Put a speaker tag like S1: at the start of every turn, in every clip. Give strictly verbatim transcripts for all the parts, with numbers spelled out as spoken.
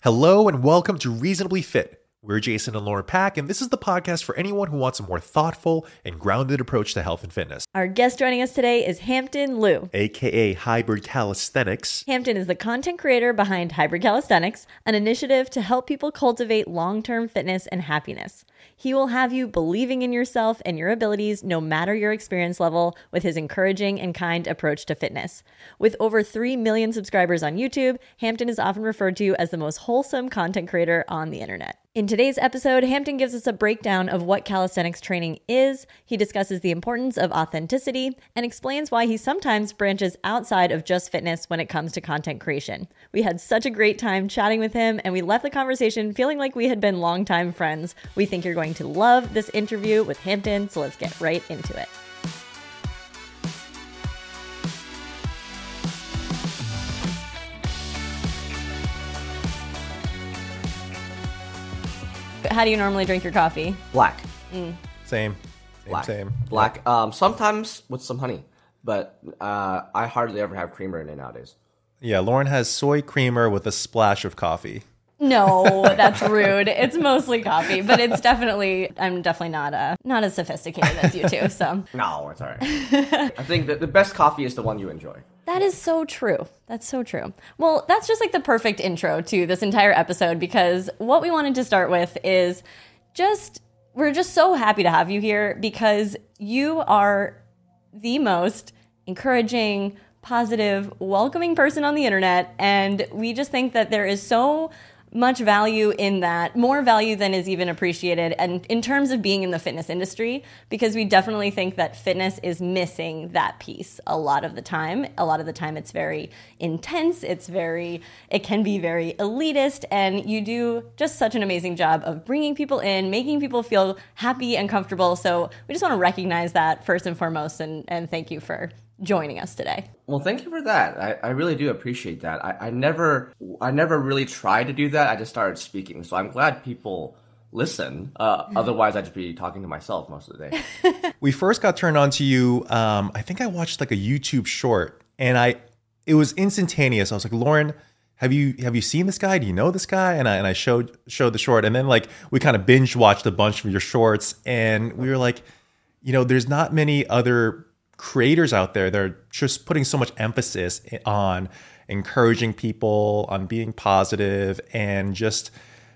S1: Hello and welcome to Reasonably Fit. We're Jason and Lauren Pack, and this is the podcast for anyone who wants a more thoughtful and grounded approach to health and fitness.
S2: Our guest joining us today is Hampton Liu,
S1: aka Hybrid Calisthenics.
S2: Hampton is the content creator behind Hybrid Calisthenics, an initiative to help people cultivate long-term fitness and happiness. He will have you believing in yourself and your abilities no matter your experience level with his encouraging and kind approach to fitness. With over three million subscribers on YouTube, Hampton is often referred to as the most wholesome content creator on the internet. In today's episode, Hampton gives us a breakdown of what calisthenics training is. He discusses the importance of authenticity and explains why he sometimes branches outside of just fitness when it comes to content creation. We had such a great time chatting with him, and we left the conversation feeling like we had been longtime friends. We think you're going to love this interview with Hampton, so let's get right into it. How do you normally drink your coffee?
S3: Black.
S2: Mm.
S1: Same. Same,
S3: Black.
S1: same.
S3: Black. Um, sometimes with some honey, but uh, I hardly ever have creamer in it nowadays.
S1: Yeah, Lauren has soy creamer with a splash of coffee.
S2: No, that's rude. It's mostly coffee, but it's definitely, I'm definitely not uh, not as sophisticated as you two, so.
S3: No, it's all right. I think that the best coffee is the one you enjoy.
S2: That is so true. That's so true. Well, that's just like the perfect intro to this entire episode, because what we wanted to start with is just, we're just so happy to have you here because you are the most encouraging, positive, welcoming person on the internet. And we just think that there is so much value in that, more value than is even appreciated, and in terms of being in the fitness industry, because we definitely think that fitness is missing that piece a lot of the time. A lot of the time it's very intense, it's very, it can be very elitist, and you do just such an amazing job of bringing people in, making people feel happy and comfortable. So we just want to recognize that first and foremost, and, and thank you for joining us today.
S3: Well, thank you for that. I, I really do appreciate that. I, I never I never really tried to do that. I just started speaking. So I'm glad people listen. Uh, otherwise, I'd just be talking to myself most of the day.
S1: We first got turned on to you, um, I think I watched like a YouTube short, and I it was instantaneous. I was like, Lauren, have you have you seen this guy? Do you know this guy? And I and I showed showed the short, and then like we kind of binge watched a bunch of your shorts, and we were like, you know, there's not many other creators out there that are just putting so much emphasis on encouraging people, on being positive, and just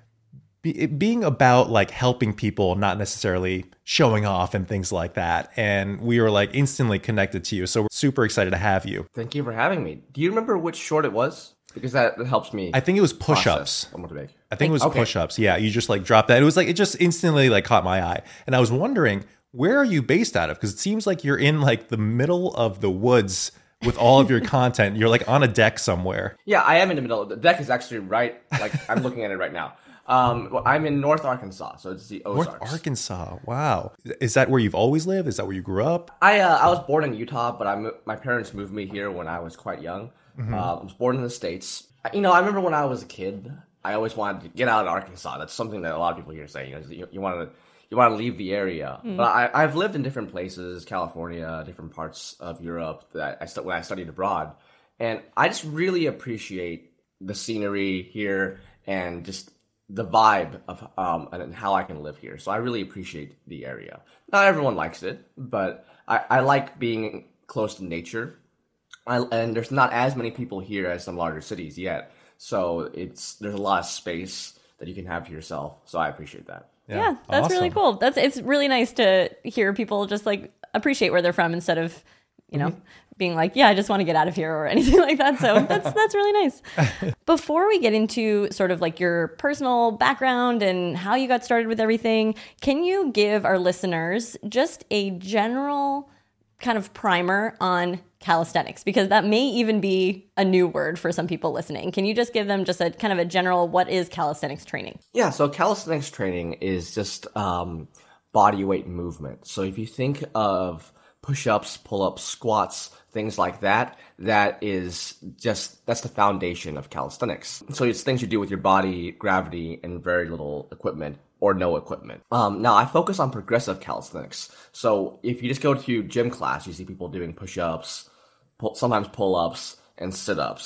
S1: be, being about like helping people, not necessarily showing off and things like that. And we were like instantly connected to you. So we're super excited to have you.
S3: Thank you for having me. Do you remember which short it was? Because that, that helps me.
S1: I think it was push-ups. I think it was
S3: okay.
S1: push-ups. Yeah, you just like dropped that. It was like, it just instantly like caught my eye. And I was wondering, where are you based out of? Because it seems like you're in like the middle of the woods with all of your content. You're like on a deck somewhere.
S3: Yeah, I am in the middle. The deck is actually right, like I'm looking at it right now. Um, well, I'm in North Arkansas, so it's the Ozarks.
S1: North Arkansas, wow. Is that where you've always lived? Is that where you grew up?
S3: I uh, I was born in Utah, but I my parents moved me here when I was quite young.
S1: Mm-hmm.
S3: Uh, I was born in the States. You know, I remember when I was a kid, I always wanted to get out of Arkansas. That's something that a lot of people here say. You know, you, you want to you want to leave the area. Mm. But I, I've lived in different places, California, different parts of Europe that I st- when I studied abroad, and I just really appreciate the scenery here and just the vibe of um and how I can live here. So I really appreciate the area. Not everyone likes it, but I, I like being close to nature. I, and there's not as many people here as some larger cities yet. So it's there's a lot of space that you can have to yourself. So I appreciate that.
S2: Yeah, yeah that's awesome. Really cool. That's it's really nice to hear people just like appreciate where they're from instead of, you know, mm-hmm. being like, yeah, I just want to get out of here or anything like that. So that's that's really nice. Before we get into sort of like your personal background and how you got started with everything, can you give our listeners just a general kind of primer on calisthenics? Because that may even be a new word for some people listening. Can you just give them just a kind of a general, what is calisthenics training?
S3: Yeah, so calisthenics training is just um, body weight movement. So if you think of push-ups, pull-ups, squats, things like that, that is just, that's the foundation of calisthenics. So it's things you do with your body, gravity, and very little equipment or no equipment. Um, now, I focus on progressive calisthenics. So if you just go to gym class, you see people doing push-ups, pull, sometimes pull-ups, and sit-ups.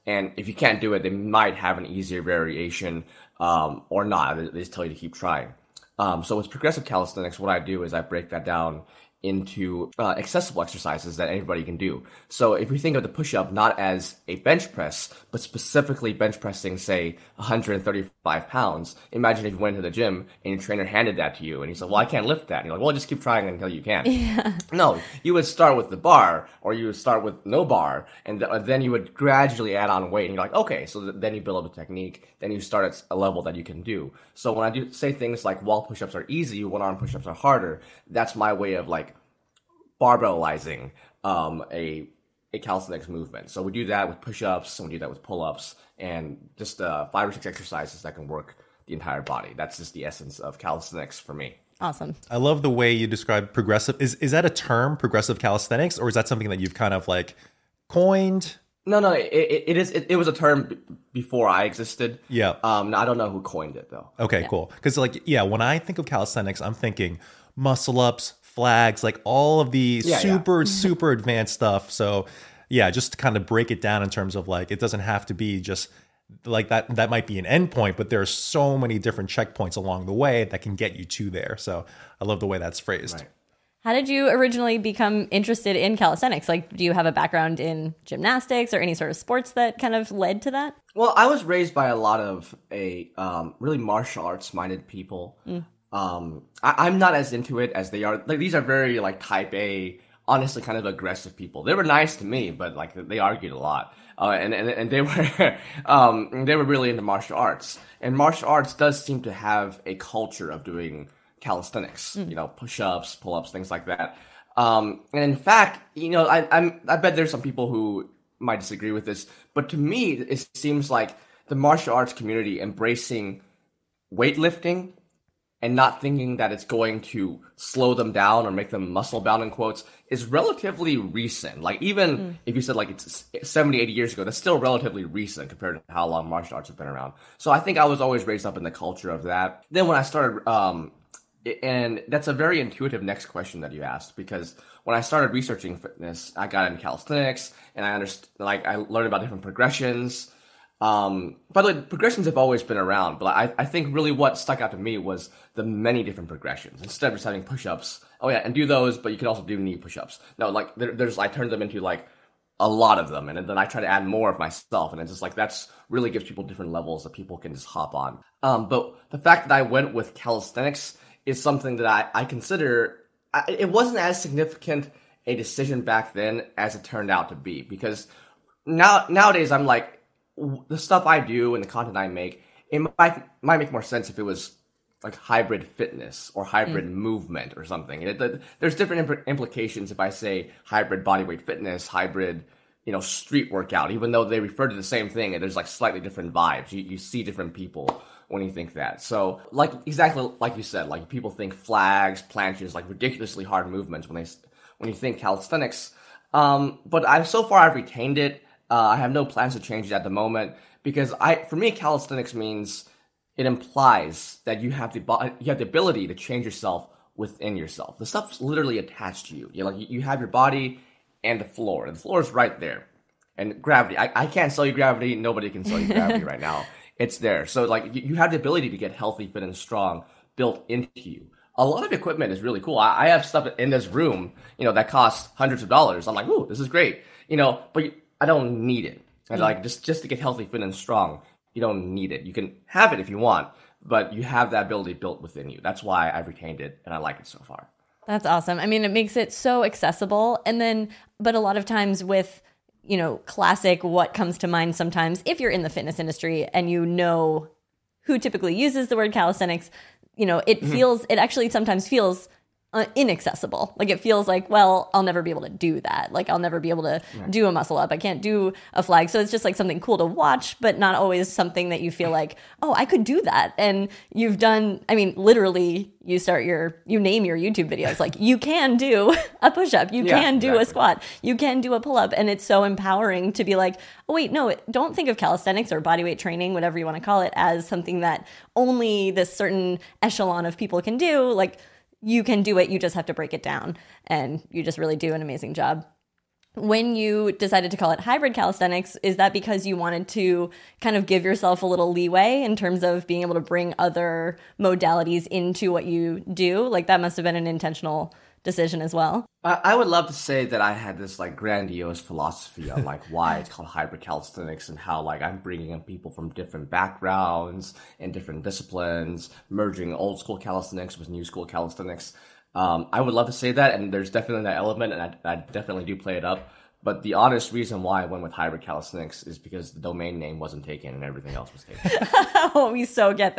S3: And if you can't do it, they might have an easier variation um, or not. They, they just tell you to keep trying. Um, so with progressive calisthenics, what I do is I break that down into uh, accessible exercises that anybody can do. So if you think of the push-up not as a bench press, but specifically bench pressing, say, one hundred thirty-five pounds, imagine if you went to the gym and your trainer handed that to you and he said, well, I can't lift that. And you're like, well, just keep trying until you can.
S2: Yeah.
S3: No, you would start with the bar, or you would start with no bar, and th- then you would gradually add on weight. And you're like, okay, so th- then you build up a technique, then you start at a level that you can do. So when I do say things like wall push-ups are easy, one-arm push-ups are harder, that's my way of like barbellizing um, a a calisthenics movement. So we do that with push-ups, and we do that with pull-ups, and just uh, five or six exercises that can work the entire body. That's just the essence of calisthenics for me.
S2: Awesome.
S1: I love the way you describe progressive. Is is that a term, progressive calisthenics, or is that something that you've kind of like coined?
S3: No, no, it, it, it is. It, it was a term b- before I existed.
S1: Yeah.
S3: Um, I don't know who coined it though.
S1: Okay,
S2: Yeah.
S1: cool. Because like, yeah, when I think of calisthenics, I'm thinking muscle ups, flags, like all of the
S3: Yeah,
S1: super, super advanced stuff. So yeah, just to kind of break it down in terms of like, it doesn't have to be just like that. That might be an endpoint, but there are so many different checkpoints along the way that can get you to there. So I love the way that's phrased.
S3: Right.
S2: How did you originally become interested in calisthenics? Like, do you have a background in gymnastics or any sort of sports that kind of led to that?
S3: Well, I was raised by a lot of a um, really martial arts minded people. Mm. Um, I, I'm not as into it as they are. Like, these are very like type A, honestly, kind of aggressive people. They were nice to me, but like they argued a lot. Uh, and, and and they were um, they were really into martial arts. And martial arts does seem to have a culture of doing calisthenics, mm. you know, push-ups, pull-ups, things like that. Um, and in fact, you know, I, I'm I bet there's some people who might disagree with this, but to me, it seems like the martial arts community embracing weightlifting and not thinking that it's going to slow them down or make them muscle bound in quotes is relatively recent. Like even mm. if you said like it's seventy, eighty years ago, that's still relatively recent compared to how long martial arts have been around. So I think I was always raised up in the culture of that. Then when I started, um, and that's a very intuitive next question that you asked, because when I started researching fitness, I got into calisthenics and I understood, like I learned about different progressions. Um, by the way, progressions have always been around, but I, I think really what stuck out to me was the many different progressions. Instead of just having push-ups, oh yeah, and do those, but you can also do knee push-ups. No, like there, there's, I turned them into like a lot of them, and then I try to add more of myself, and it's just like that's really gives people different levels that people can just hop on. Um, but the fact that I went with calisthenics is something that I, I consider, I, it wasn't as significant a decision back then as it turned out to be, because now nowadays I'm like, the stuff I do and the content I make, it might might make more sense if it was like hybrid fitness or hybrid mm. movement or something. It, it, there's different imp- implications if I say hybrid bodyweight fitness, hybrid, you know, street workout, even though they refer to the same thing, and there's like slightly different vibes. You, you see different people when you think that. So like exactly like you said, like people think flags, planches, like ridiculously hard movements when they when you think calisthenics. Um, but I've so far I've retained it. Uh, I have no plans to change it at the moment, because I, for me, calisthenics means it implies that you have the you have the ability to change yourself within yourself. The stuff's literally attached to you. You like you have your body and the floor. And the floor is right there, and gravity. I, I can't sell you gravity. Nobody can sell you gravity right now. It's there. So like you, you have the ability to get healthy, fit, and strong built into you. A lot of equipment is really cool. I, I have stuff in this room, you know, that costs hundreds of dollars. I'm like, ooh, this is great, you know, but. You, I don't need it. And like just, just to get healthy, fit, and strong, you don't need it. You can have it if you want, but you have that ability built within you. That's why I've retained it, and I like it so far.
S2: That's awesome. I mean, it makes it so accessible. And then, but a lot of times with, you know, classic, what comes to mind sometimes, if you're in the fitness industry and you know who typically uses the word calisthenics, you know, it mm-hmm. feels, it actually sometimes feels Uh, inaccessible. Like it feels like, well, I'll never be able to do that. Like I'll never be able to right. do a muscle up. I can't do a flag. So it's just like something cool to watch, but not always something that you feel like, oh, I could do that. And you've done, I mean, literally you start your, you name your YouTube videos. Like you can do a push-up. You yeah, can do exactly. a squat. You can do a pull-up. And it's so empowering to be like, oh wait, no, don't think of calisthenics or bodyweight training, whatever you want to call it, as something that only this certain echelon of people can do. Like, you can do it. You just have to break it down, and you just really do an amazing job. when you decided to call it hybrid calisthenics, is that because you wanted to kind of give yourself a little leeway in terms of being able to bring other modalities into what you do? Like that must have been an intentional decision as well.
S3: I, I would love to say that I had this like grandiose philosophy on like why it's called hybrid calisthenics and how like I'm bringing in people from different backgrounds and different disciplines, merging old school calisthenics with new school calisthenics. Um, I would love to say that, and there's definitely that element, and I, I definitely do play it up. But the honest reason why I went with hybrid calisthenics is because the domain name wasn't taken and everything else was taken.
S2: Oh, we so get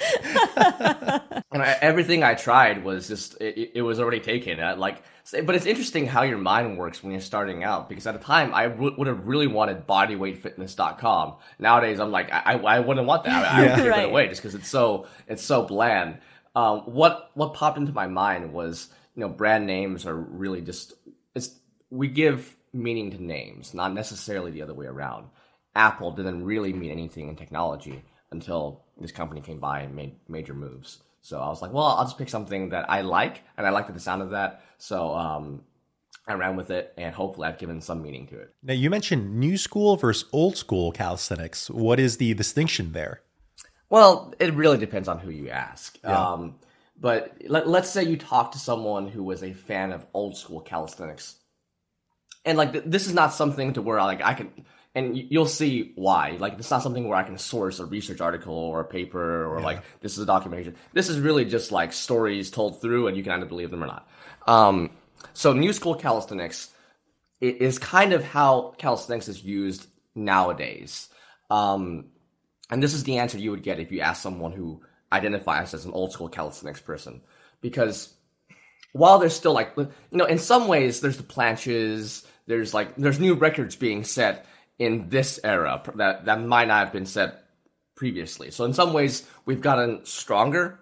S2: that.
S3: And I, everything I tried was just, it, it was already taken. I, like, but it's interesting how your mind works when you're starting out, because at the time I w- would have really wanted bodyweight fitness dot com. Nowadays I'm like, I, I wouldn't want that. I, I would give
S2: Right.
S3: it away just because it's so, it's so bland. Um, what what popped into my mind was, you know, brand names are really just, it's we give meaning to names, not necessarily the other way around. Apple didn't really mean anything in technology until this company came by and made major moves. So I was like, well, I'll just pick something that I like, and I liked the sound of that. So um, I ran with it, and hopefully I've given some meaning to it.
S1: Now, you mentioned new school versus old school calisthenics. What is the distinction there?
S3: Well, it really depends on who you ask.
S1: Yeah.
S3: Um, but let, let's say you talk to someone who was a fan of old school calisthenics. And like, th- this is not something to where like I can, and y- you'll see why. Like, it's not something where I can source a research article or a paper or
S1: Yeah.
S3: like, this is a documentation. This is really just like stories told through and you can either believe them or not. Um, so new school calisthenics i- is kind of how calisthenics is used nowadays. Um, And this is the answer you would get if you ask someone who identifies as an old school calisthenics person. Because while there's still like, you know, in some ways there's the planches, there's like, there's new records being set in this era that, that might not have been set previously. So in some ways we've gotten stronger,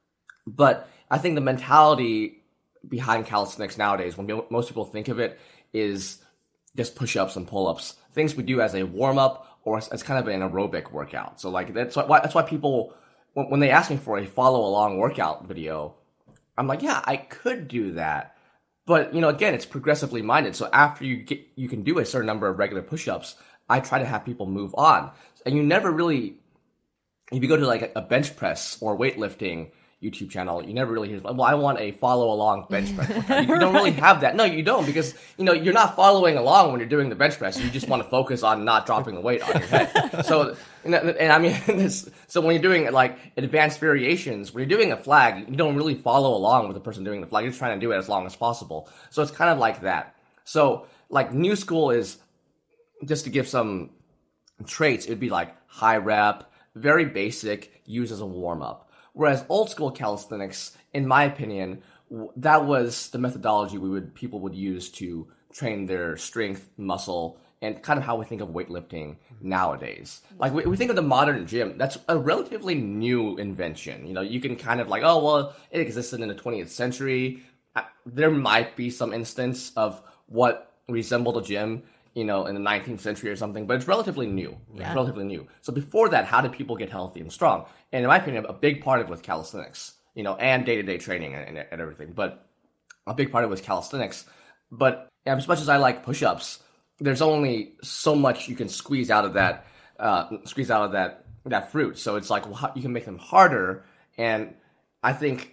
S3: but I think the mentality behind calisthenics nowadays, when most people think of it, is just push-ups and pull-ups, things we do as a warm-up or as kind of an aerobic workout. So like that's why that's why people when, when they ask me for a follow-along workout video, I'm like, yeah, I could do that, but you know, again, it's progressively minded. So after you get you can do a certain number of regular push-ups, I try to have people move on, and you never really, if you go to like a bench press or weightlifting YouTube channel, you never really hear, well, I want a follow along bench press workout. You, you don't really have that. No, you don't, because you know you're not following along when you're doing the bench press. You just want to focus on not dropping the weight on your head. So, and, and I mean, this, so when you're doing like advanced variations, when you're doing a flag, you don't really follow along with the person doing the flag. You're just trying to do it as long as possible. So it's kind of like that. So like new school is, just to give some traits, it'd be like high rep, very basic, used as a warm up. Whereas old school calisthenics, in my opinion, w- that was the methodology we would people would use to train their strength, muscle, and kind of how we think of weightlifting nowadays. Like we, we think of the modern gym, that's a relatively new invention. You know, you can kind of like, oh well, it existed in the twentieth century. Uh, There might be some instance of what resembled a gym, you know, in the nineteenth century or something, but it's relatively new.
S2: Yeah.
S3: It's relatively new. So before that, how did people get healthy and strong? And in my opinion, a big part of it was calisthenics, you know, and day-to-day training and, and everything. But a big part of it was calisthenics. But as much as I like push-ups, there's only so much you can squeeze out of that, uh, squeeze out of that that fruit. So it's like, well, how, you can make them harder. And I think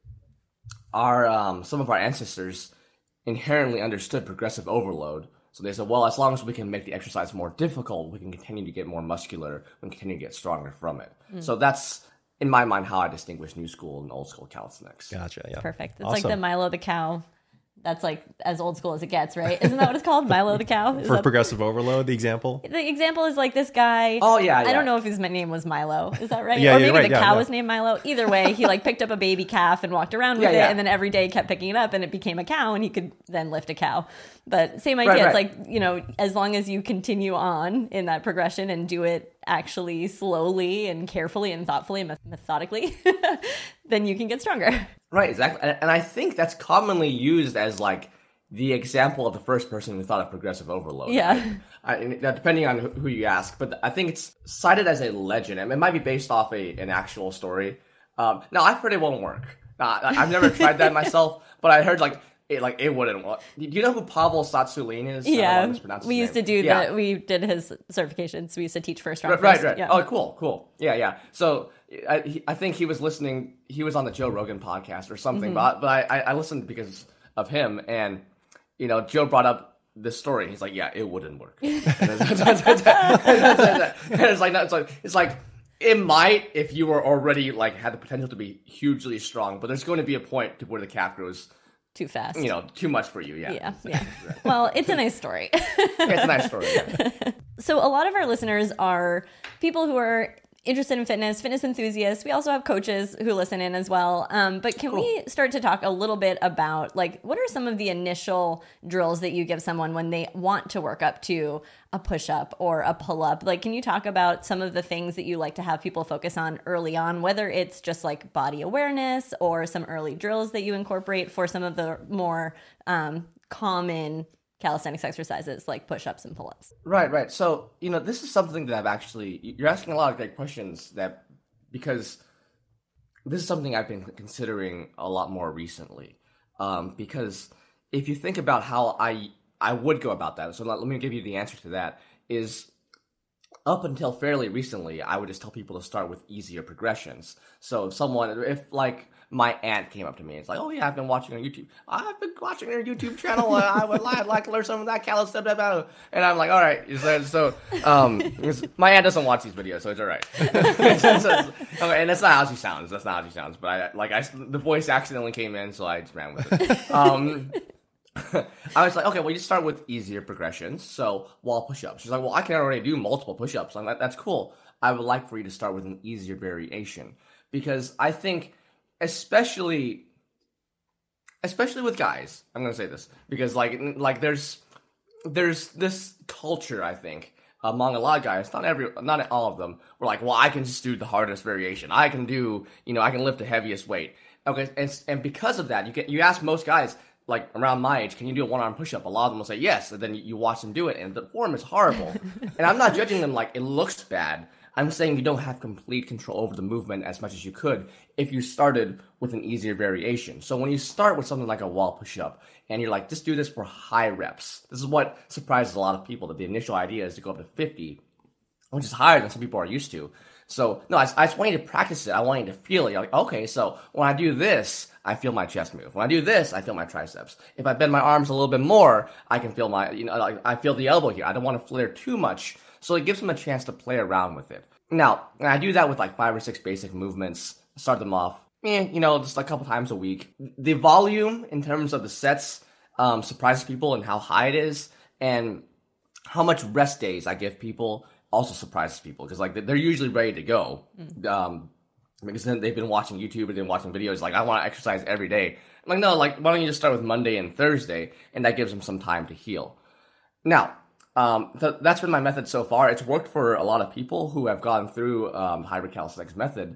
S3: our um, some of our ancestors inherently understood progressive overload. So they said, well, as long as we can make the exercise more difficult, we can continue to get more muscular, we can continue to get stronger from it. Mm. So that's, in my mind, how I distinguish new school and old school calisthenics.
S1: Gotcha. Yeah.
S2: Perfect. It's
S1: Awesome.
S2: like the Milo the cow. That's like as old school as it gets, right? Isn't that what it's called? Milo the cow? Is
S1: For
S2: that...
S1: progressive overload, the example.
S2: The example is like this guy.
S3: Oh, yeah, yeah.
S2: I don't know if his name was Milo. Is that right?
S1: Yeah,
S2: or
S1: you're
S2: maybe
S1: right,
S2: the
S1: yeah,
S2: cow
S1: yeah.
S2: was named Milo. Either way, he like picked up a baby calf and walked around with
S3: Yeah,
S2: it,
S3: yeah.
S2: and then every day kept picking it up, and it became a cow, and he could then lift a cow. But same idea.
S3: Right,
S2: It's
S3: right.
S2: like, you know, as long as you continue on in that progression and do it actually slowly and carefully and thoughtfully and methodically, then you can get stronger.
S3: Right, exactly. And, and I think that's commonly used as like the example of the first person who thought of progressive overload.
S2: Yeah.
S3: I, now, depending on who who you ask, but I think it's cited as a legend. I mean, it might be based off a, an actual story. Um, now, I've heard it won't work. Uh, I- I've never tried that myself, but I heard like it like it wouldn't work. Do you know who Pavel Satsulin is?
S2: Yeah,
S3: his
S2: we used
S3: name.
S2: to do
S3: yeah.
S2: that. We did his certifications. We used to teach first round.
S3: Right,
S2: first.
S3: right.
S2: Yeah.
S3: Oh, cool, cool. Yeah, yeah. So I, he, I think he was listening. He was on the Joe Rogan podcast or something.
S2: Mm-hmm.
S3: But but I, I listened because of him, and you know, Joe brought up this story. He's like, yeah, it wouldn't work. And it's like it's like it's like. It might if you were already like had the potential to be hugely strong, but there's going to be a point to where the calf grows
S2: too fast.
S3: You know, too much for you. Yeah.
S2: Yeah. Yeah. Well, it's a nice story.
S3: Yeah, it's a nice story. Yeah.
S2: So a lot of our listeners are people who are interested in fitness, fitness enthusiasts. We also have coaches who listen in as well. Um, but can cool. we start to talk a little bit about like what are some of the initial drills that you give someone when they want to work up to a push-up or a pull-up? Like, can you talk about some of the things that you like to have people focus on early on, whether it's just like body awareness or some early drills that you incorporate for some of the more um, common calisthenics exercises like push-ups and pull-ups?
S3: Right, right. So, you know, this is something that I've actually, you're asking a lot of great questions that, because this is something I've been considering a lot more recently. Um, because if you think about how I, I would go about that, so let, let me give you the answer to that, is up until fairly recently, I would just tell people to start with easier progressions. So if someone, if like, my aunt came up to me. It's like, oh yeah, I've been watching on YouTube. I've been watching their YouTube channel. I would I'd like to learn some of that calisthenics. And I'm like, all right. So, um, my aunt doesn't watch these videos, so it's all right. so, okay, and that's not how she sounds. That's not how she sounds. But I like I the voice accidentally came in, so I just ran with it. Um, I was like, okay, well, you start with easier progressions. So wall push-ups. She's like, well, I can already do multiple push-ups. I'm like, that's cool. I would like for you to start with an easier variation because I think. Especially, especially with guys, I'm gonna say this because like like there's there's this culture I think among a lot of guys, not every, not all of them. We're like, well, I can just do the hardest variation. I can do, you know, I can lift the heaviest weight. Okay, and and because of that, you get you ask most guys like around my age, can you do a one arm push up? A lot of them will say yes, and then you watch them do it, and the form is horrible. And I'm not judging them like it looks bad. I'm saying you don't have complete control over the movement as much as you could if you started with an easier variation. So when you start with something like a wall push-up, and you're like, just do this for high reps. This is what surprises a lot of people, that the initial idea is to go up to fifty, which is higher than some people are used to. So, no, I, I just want you to practice it. I want you to feel it. You're like, okay, so when I do this, I feel my chest move. When I do this, I feel my triceps. If I bend my arms a little bit more, I can feel my, you know, like I feel the elbow here. I don't want to flare too much. So it gives them a chance to play around with it. Now, I do that with like five or six basic movements, start them off, eh, you know, just a couple times a week. The volume in terms of the sets um, surprises people and how high it is, and how much rest days I give people also surprises people because like they're usually ready to go mm. um, because then they've been watching YouTube and they've been watching videos like I want to exercise every day. I'm like, no, like why don't you just start with Monday and Thursday, and that gives them some time to heal. Now. Um, th- that's been my method so far. It's worked for a lot of people who have gone through um, hybrid calisthenics method.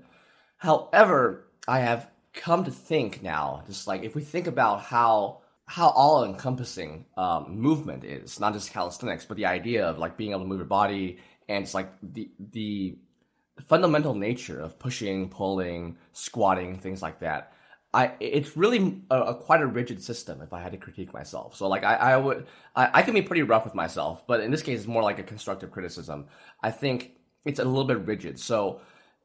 S3: However, I have come to think now, just like if we think about how how all encompassing um, movement is, not just calisthenics, but the idea of like being able to move your body and it's like the the fundamental nature of pushing, pulling, squatting, things like that. I, it's really a, a quite a rigid system if I had to critique myself. So like I, I would, I, I can be pretty rough with myself, but in this case it's more like a constructive criticism. I think it's a little bit rigid. So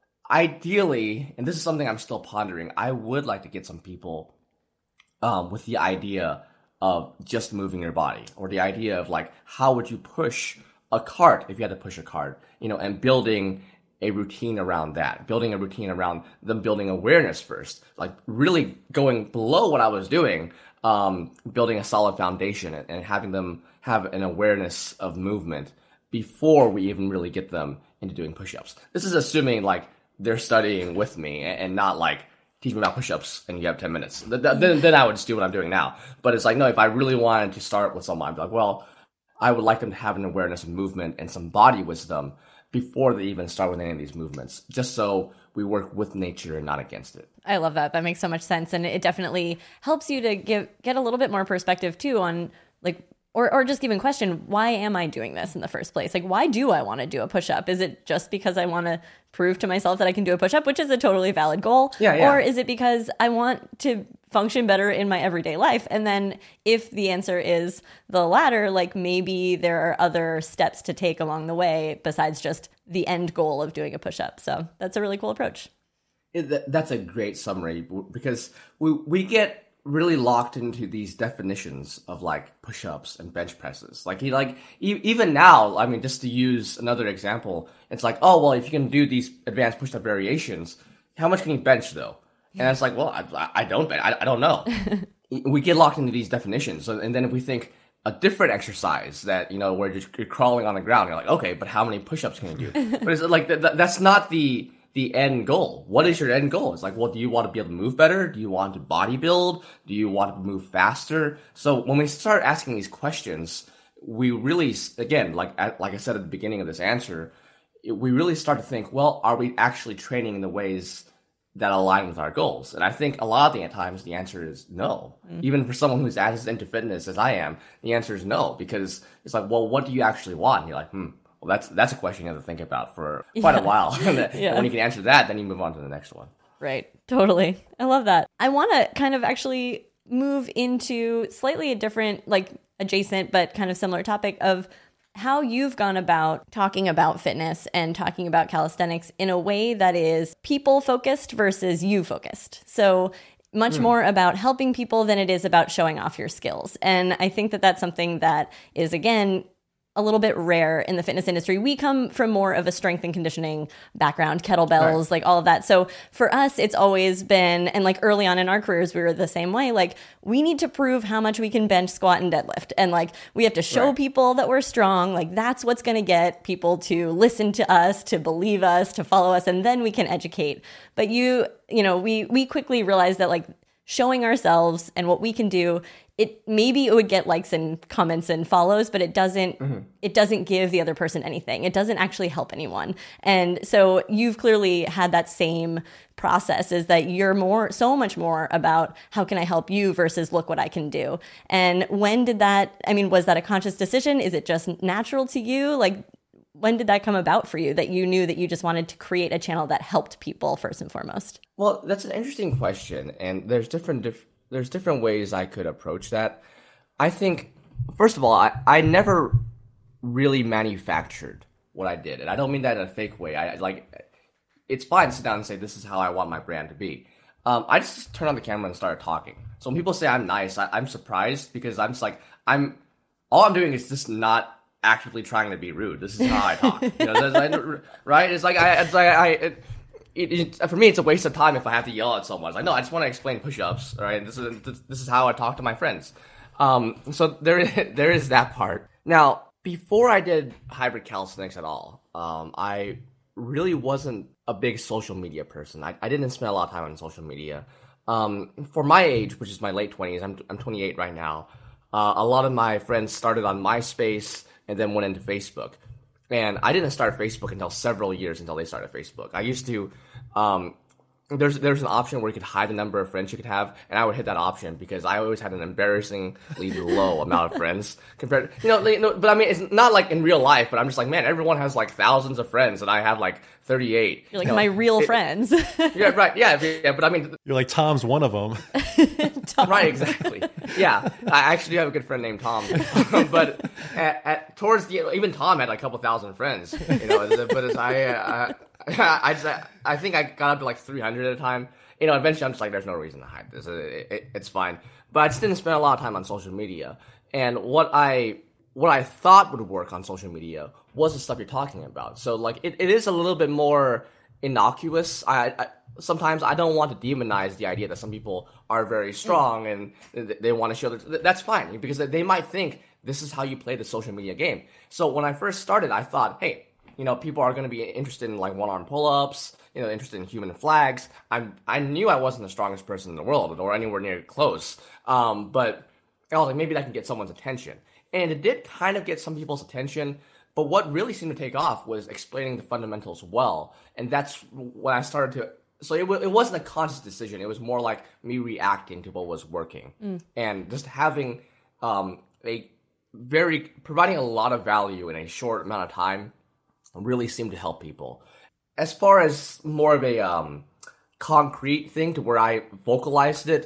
S3: ideally, and this is something I'm still pondering, I would like to get some people um, with the idea of just moving your body, or the idea of like, how would you push a cart if you had to push a cart, you know, and building a routine around that, building a routine around them building awareness first, like really going below what I was doing, um, building a solid foundation and, and having them have an awareness of movement before we even really get them into doing push-ups. This is assuming like they're studying with me and, and not like teach me about push-ups and you have ten minutes. Then, then I would just do what I'm doing now. But it's like, no, if I really wanted to start with someone, I'd be like, well, I would like them to have an awareness of movement and some body wisdom before they even start with any of these movements, just so we work with nature and not against it.
S2: I love that. That makes so much sense. And it definitely helps you to give get a little bit more perspective too on like, or, or just even question, why am I doing this in the first place? Like, why do I want to do a push-up? Is it just because I want to prove to myself that I can do a push-up, which is a totally valid goal?
S3: Yeah, yeah.
S2: Or is it because I want to function better in my everyday life? And then if the answer is the latter, like maybe there are other steps to take along the way besides just the end goal of doing a push-up. So that's a really cool approach.
S3: It, that's a great summary, because we we get really locked into these definitions of like push-ups and bench presses. Like, like e- even now, I mean, just to use another example, it's like, oh, well, if you can do these advanced push-up variations, how much can you bench though? And it's like, well, I, I don't bench. I, I don't know. We get locked into these definitions. So, and then if we think a different exercise that, you know, where you're, you're crawling on the ground, you're like, okay, but how many push-ups can you do? But it's like, th- th- that's not the, the end goal. What is your end goal? It's like, well, do you want to be able to move better? Do you want to bodybuild? Do you want to move faster? So when we start asking these questions, we really, again, like, like I said at the beginning of this answer, we really start to think, well, are we actually training in the ways that align with our goals? And I think a lot of the times the answer is no. Mm-hmm. Even for someone who's as into fitness as I am, the answer is no, because it's like, well, what do you actually want? And you're like, hmm. Well, that's that's a question you have to think about for quite yeah. a while. and
S2: yeah.
S3: when you can answer that, then you move on to the next one.
S2: Right. Totally. I love that. I want to kind of actually move into slightly a different, like adjacent, but kind of similar topic of how you've gone about talking about fitness and talking about calisthenics in a way that is people focused versus you focused. So much mm. more about helping people than it is about showing off your skills. And I think that that's something that is, again, a little bit rare in the fitness industry. We come from more of a strength and conditioning background, kettlebells, right. like all of that. So for us, it's always been, and like early on in our careers, we were the same way. Like we need to prove how much we can bench, squat, and deadlift. And like we have to show right. people that we're strong. Like that's what's going to get people to listen to us, to believe us, to follow us, and then we can educate. But you, you know, we we quickly realized that like showing ourselves and what we can do, it maybe it would get likes and comments and follows, but it doesn't mm-hmm. it doesn't give the other person anything. It doesn't actually help anyone. And so you've clearly had that same process, is that you're more so much more about how can I help you versus look what I can do. And when did that, I mean, was that a conscious decision? Is it just natural to you? Like when did that come about for you, that you knew that you just wanted to create a channel that helped people first and foremost?
S3: Well, that's an interesting question, and there's different dif- there's different ways I could approach that. I think, first of all, I, I never really manufactured what I did, and I don't mean that in a fake way. I like it's fine to sit down and say this is how I want my brand to be. Um, I just turned on the camera and started talking. So when people say I'm nice, I, I'm surprised, because I'm just like I'm all I'm doing is just not actively trying to be rude. This is how I talk. You know, right? It's like I, it's like I, it, it, it, for me, it's a waste of time if I have to yell at someone. It's like, no, I just want to explain push-ups. Right? This is this, this is how I talk to my friends. Um, so there, there is that part. Now, before I did hybrid calisthenics at all, um, I really wasn't a big social media person. I, I didn't spend a lot of time on social media. Um, for my age, which is my late twenties, I'm I'm twenty-eight right now. Uh, a lot of my friends started on MySpace and then went into Facebook. And I didn't start Facebook until several years until they started Facebook. I used to, um, there's there's an option where you could hide the number of friends you could have, and I would hit that option because I always had an embarrassingly low amount of friends compared, you know, you know, but I mean, it's not like in real life, but I'm just like, man, everyone has like thousands of friends, and I have like thirty-eight.
S2: You're like,
S3: you know,
S2: my real
S3: it,
S2: friends.
S3: Yeah, right, yeah, yeah, but I mean.
S1: You're like, Tom's one of them.
S2: Tom.
S3: Right, exactly. Yeah, I actually do have a good friend named Tom, but at, at towards the even Tom had like a couple thousand friends, you know. But as I, uh, I, just, I think I got up to like three hundred at a time. You know, eventually I'm just like, there's no reason to hide this. It, it, it's fine. But I just didn't spend a lot of time on social media. And what I what I thought would work on social media was the stuff you're talking about. So like, it, it is a little bit more innocuous. I, I sometimes I don't want to demonize the idea that some people are very strong and they, they want to show that. That's fine, because they might think this is how you play the social media game. So when I first started, I thought, hey, you know, people are going to be interested in like one-arm pull-ups, you know, interested in human flags. I'm, I knew I wasn't the strongest person in the world or anywhere near close. Um, but I was like, maybe that can get someone's attention. And it did kind of get some people's attention. But what really seemed to take off was explaining the fundamentals well. And that's when I started to, so it, w- it wasn't a conscious decision. It was more like me reacting to what was working. Mm. And just having um, a very, providing a lot of value in a short amount of time really seemed to help people. As far as more of a um, concrete thing to where I vocalized it,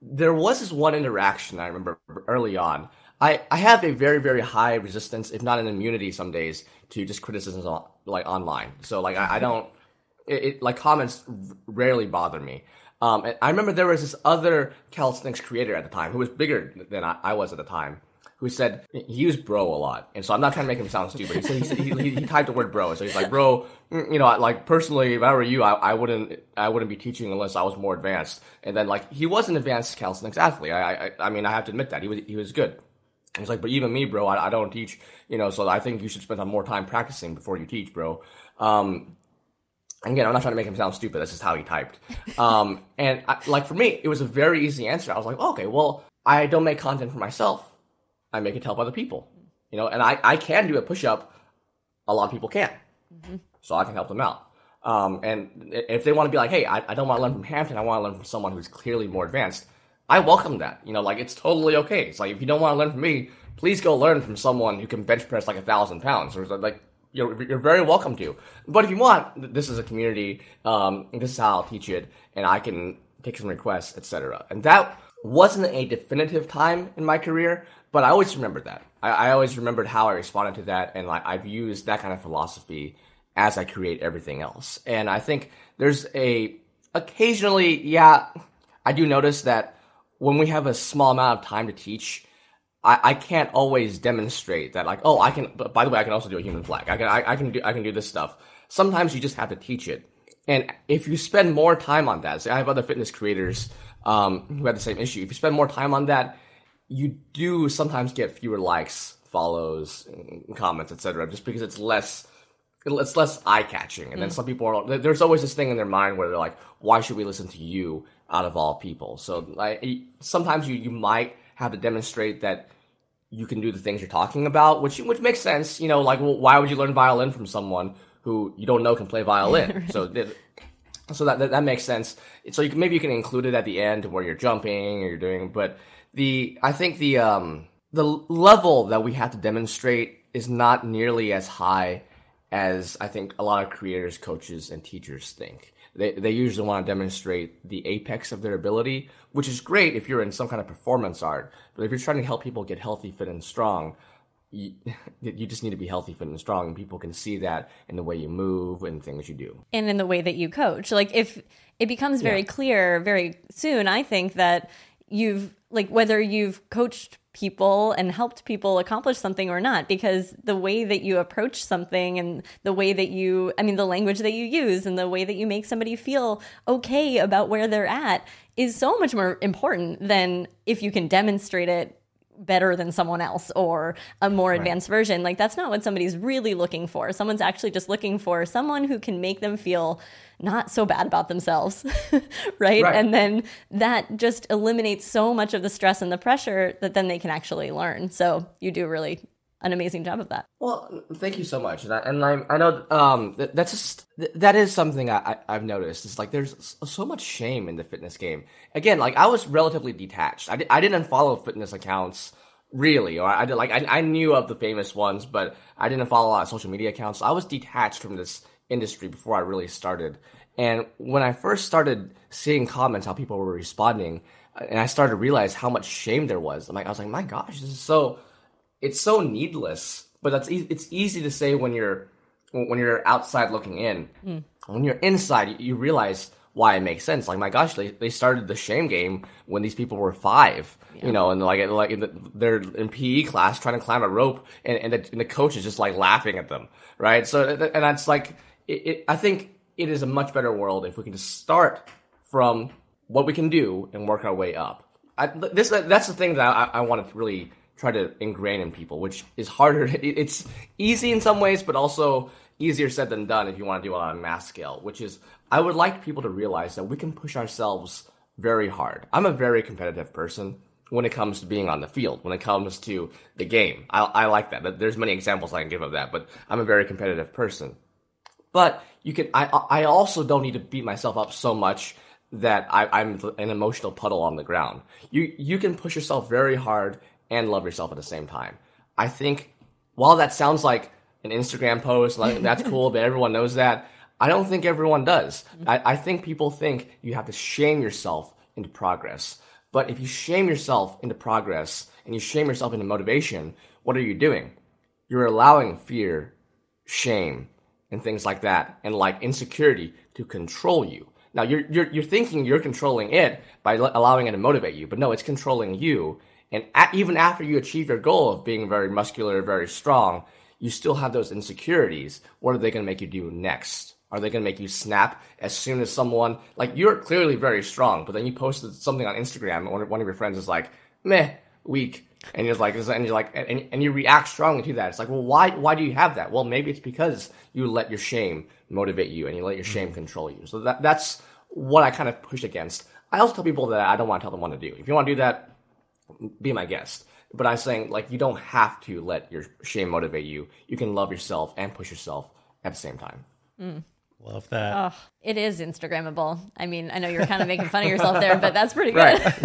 S3: there was this one interaction I remember early on. I, I have a very, very high resistance, if not an immunity some days, to just criticisms on, like online. So like I, I don't, it, it like comments rarely bother me. Um, and I remember there was this other calisthenics creator at the time who was bigger than I, I was at the time, who said he used bro a lot. And so I'm not trying to make him sound stupid. He said, he, said, he, he, he typed the word bro. So he's like, bro, you know, like personally, if I were you, I, I wouldn't, I wouldn't be teaching unless I was more advanced. And then like, he was an advanced calisthenics athlete. I, I, I mean, I have to admit that he was, he was good. He's like, but even me, bro, I, I don't teach, you know, so I think you should spend more time practicing before you teach, bro. Um, again, I'm not trying to make him sound stupid. That's just how he typed. Um, and I, like for me, it was a very easy answer. I was like, oh, okay, well, I don't make content for myself. I make it to help other people, you know, and I, I can do a push-up. A lot of people can't. Mm-hmm. So I can help them out. Um, and if they want to be like, hey, I, I don't want to learn from Hampton. I want to learn from someone who's clearly more advanced. I welcome that. You know, like it's totally okay. It's like, if you don't want to learn from me, please go learn from someone who can bench press like a thousand pounds or like, you're, you're very welcome to. But if you want, this is a community. Um, this is how I'll teach it, and I can take some requests, et cetera. And that wasn't a definitive time in my career, but I always remembered that. I, I always remembered how I responded to that, and like I've used that kind of philosophy as I create everything else. And I think there's a occasionally, yeah, I do notice that when we have a small amount of time to teach, I, I can't always demonstrate that, like, oh, I can. But by the way, I can also do a human flag. I can, I, I can do, I can do this stuff. Sometimes you just have to teach it, and if you spend more time on that, say I have other fitness creators um, who have the same issue. If you spend more time on that, you do sometimes get fewer likes, follows, comments, et cetera. Just because it's less, it's less eye catching. And mm. then some people are. There's always this thing in their mind where they're like, "Why should we listen to you out of all people?" So like, sometimes you you might have to demonstrate that you can do the things you're talking about, which which makes sense. You know, like, well, why would you learn violin from someone who you don't know can play violin? Right. So, so that, that that makes sense. So you can, maybe you can include it at the end where you're jumping or you're doing. But the I think the um the level that we have to demonstrate is not nearly as high as I think a lot of creators, coaches, and teachers think. They they usually want to demonstrate the apex of their ability, which is great if you're in some kind of performance art. But if you're trying to help people get healthy, fit, and strong, you, you just need to be healthy, fit, and strong. And people can see that in the way you move and things you do. And
S2: in the way that you coach. Like, if it becomes very yeah. clear very soon, I think that you've, like, whether you've coached people and helped people accomplish something or not, because the way that you approach something and the way that you, I mean, the language that you use and the way that you make somebody feel okay about where they're at is so much more important than if you can demonstrate it better than someone else or a more right. advanced version. Like, that's not what somebody's really looking for. Someone's actually just looking for someone who can make them feel not so bad about themselves, right? right? And then that just eliminates so much of the stress and the pressure that then they can actually learn. So you do really an amazing job of that.
S3: Well, thank you so much. And I, and I, I know um, that, that's just, that is something I, I, I've noticed. It's like there's so much shame in the fitness game. Again, like I was relatively detached. I, I didn't follow fitness accounts really, or I did like I, I knew of the famous ones, but I didn't follow a lot of social media accounts. So I was detached from this industry before I really started. And when I first started seeing comments, how people were responding, and I started to realize how much shame there was. I'm like, I was like, my gosh, this is so, it's so needless. But that's e- it's easy to say when you're when you're outside looking in. Mm. When you're inside, you realize why it makes sense. Like, my gosh, they, they started the shame game when these people were five, yeah. you know, and like like in the, they're in P E class trying to climb a rope, and, and, the, and the coach is just like laughing at them, right? So, and that's like, it, it, I think it is a much better world if we can just start from what we can do and work our way up. I, this that's the thing that I, I want to really try to ingrain in people, which is harder. It's easy in some ways, but also easier said than done if you want to do it on a mass scale, which is, I would like people to realize that we can push ourselves very hard. I'm a very competitive person when it comes to being on the field, when it comes to the game. I, I like that. There's many examples I can give of that, but I'm a very competitive person. But you can. I I also don't need to beat myself up so much that I, I'm an emotional puddle on the ground. You you can push yourself very hard and love yourself at the same time. I think while that sounds like an Instagram post, like that's cool, but everyone knows that, I don't think everyone does. I, I think people think you have to shame yourself into progress. But if you shame yourself into progress and you shame yourself into motivation, what are you doing? You're allowing fear, shame, and things like that, and like insecurity to control you. Now you're you're you're thinking you're controlling it by l- allowing it to motivate you, but no, it's controlling you. And at, even after you achieve your goal of being very muscular, very strong, you still have those insecurities. What are they going to make you do next? Are they going to make you snap as soon as someone, like, you're clearly very strong, but then you posted something on Instagram and one one of your friends is like, meh, weak. And you're like, and you're like, and, and you react strongly to that. It's like, well, why, why do you have that? Well, maybe it's because you let your shame motivate you and you let your shame control you. So that, that's what I kind of push against. I also tell people that I don't want to tell them what to do. If you want to do that, be my guest. But I'm saying, like, you don't have to let your shame motivate you. You can love yourself and push yourself at the same time.
S2: Mm.
S1: Love that.
S2: Oh, it is Instagrammable. I mean, I know you're kind of making fun of yourself there, but that's pretty good.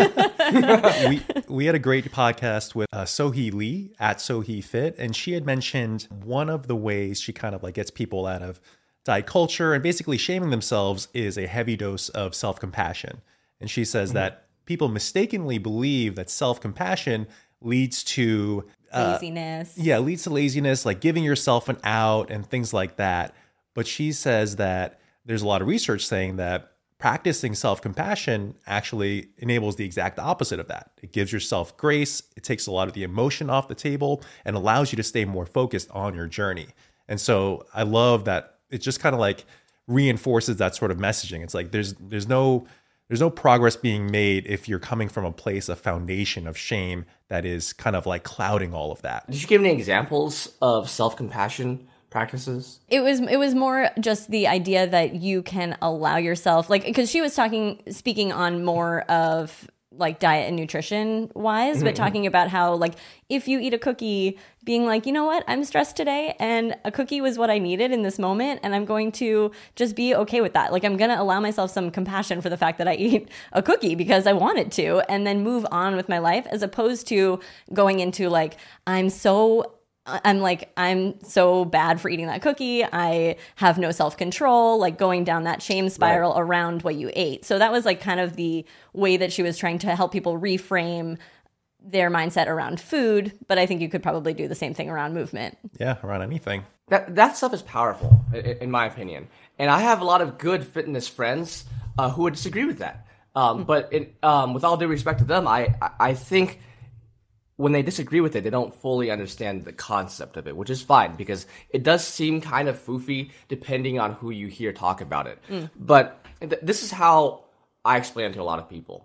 S1: Right. we we had a great podcast with uh, Sohee Lee at Sohee Fit, and she had mentioned one of the ways she kind of like gets people out of diet culture and basically shaming themselves is a heavy dose of self-compassion. And she says mm-hmm. that people mistakenly believe that self-compassion leads to
S2: uh, laziness.
S1: Yeah, leads to laziness, like giving yourself an out and things like that. But she says that there's a lot of research saying that practicing self-compassion actually enables the exact opposite of that. It gives yourself grace. It takes a lot of the emotion off the table and allows you to stay more focused on your journey. And so I love that it just kind of like reinforces that sort of messaging. It's like there's there's no there's no progress being made if you're coming from a place, a foundation of shame that is kind of like clouding all of that.
S3: Did you give any examples of self-compassion practices?
S2: It was it was more just the idea that you can allow yourself, like, because she was talking speaking on more of like diet and nutrition wise, mm-hmm. but talking about how, like, if you eat a cookie, being like, you know what, I'm stressed today and a cookie was what I needed in this moment, and I'm going to just be okay with that. Like, I'm going to allow myself some compassion for the fact that I eat a cookie because I wanted to, and then move on with my life, as opposed to going into like, I'm so I'm like, I'm so bad for eating that cookie. I have no self-control, like going down that shame spiral right. around what you ate. So that was like kind of the way that she was trying to help people reframe their mindset around food. But I think you could probably do the same thing around movement.
S1: Yeah, around anything.
S3: That that stuff is powerful, in my opinion. And I have a lot of good fitness friends uh, who would disagree with that. Um, mm-hmm. But it, um, with all due respect to them, I I think when they disagree with it, they don't fully understand the concept of it, which is fine because it does seem kind of foofy depending on who you hear talk about it. Mm. But th- this is how I explain it to a lot of people.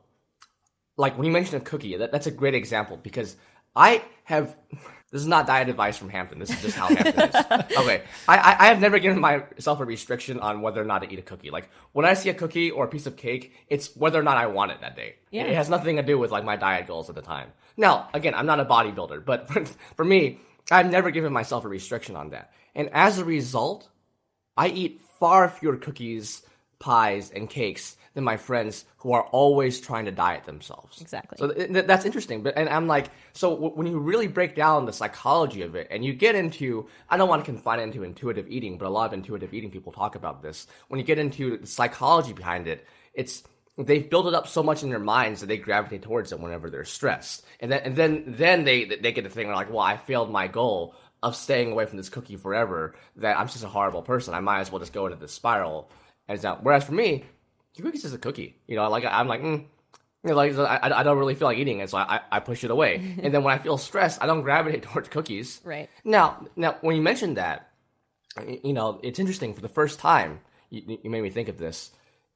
S3: Like when you mention a cookie, that, that's a great example because I have, this is not diet advice from Hampton. This is just how Hampton is. Okay. I, I, I have never given myself a restriction on whether or not to eat a cookie. Like when I see a cookie or a piece of cake, it's whether or not I want it that day. Yeah. It has nothing to do with like my diet goals at the time. Now, again, I'm not a bodybuilder, but for, for me, I've never given myself a restriction on that. And as a result, I eat far fewer cookies, pies, and cakes than my friends who are always trying to diet themselves.
S2: Exactly.
S3: So th- th- that's interesting. But and I'm like, so w- when you really break down the psychology of it and you get into, I don't want to confine it into intuitive eating, but a lot of intuitive eating people talk about this. When you get into the psychology behind it, it's, they've built it up so much in their minds that they gravitate towards it whenever they're stressed. And then, and then, then they, they get the thing where like, well, I failed my goal of staying away from this cookie forever, that I'm just a horrible person. I might as well just go into this spiral. And it's not, whereas for me, the cookie's just a cookie. You know, like, I'm like, mm, you know, like, I, I don't really feel like eating it, so I, I push it away. And then when I feel stressed, I don't gravitate towards cookies.
S2: Right.
S3: Now, now, when you mentioned that, you know, it's interesting. For the first time, you, you made me think of this.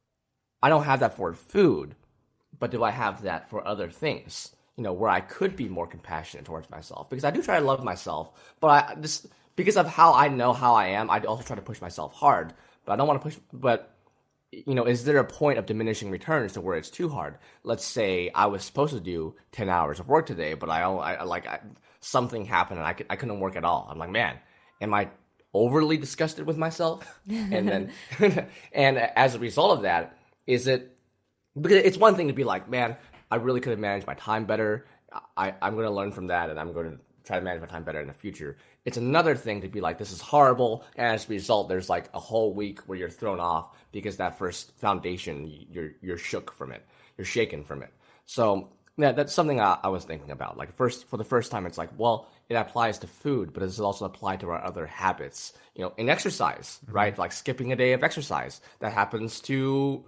S3: I don't have that for food, but do I have that for other things? You know, where I could be more compassionate towards myself, because I do try to love myself, but I just because of how I know how I am, I also try to push myself hard. But I don't want to push. But you know, is there a point of diminishing returns to where it's too hard? Let's say I was supposed to do ten hours of work today, but I, I like I, something happened and I could, I couldn't work at all. I'm like, man, am I overly disgusted with myself? And then, and as a result of that. Is it, because it's one thing to be like, man, I really could have managed my time better. I, I'm going to learn from that and I'm going to try to manage my time better in the future. It's another thing to be like, this is horrible. And as a result, there's like a whole week where you're thrown off because that first foundation, you're, you're shook from it. You're shaken from it. So Yeah, that's something I, I was thinking about. Like first, for the first time, it's like, well, it applies to food, but does it also apply to our other habits? You know, in exercise, mm-hmm. right? Like skipping a day of exercise. That happens to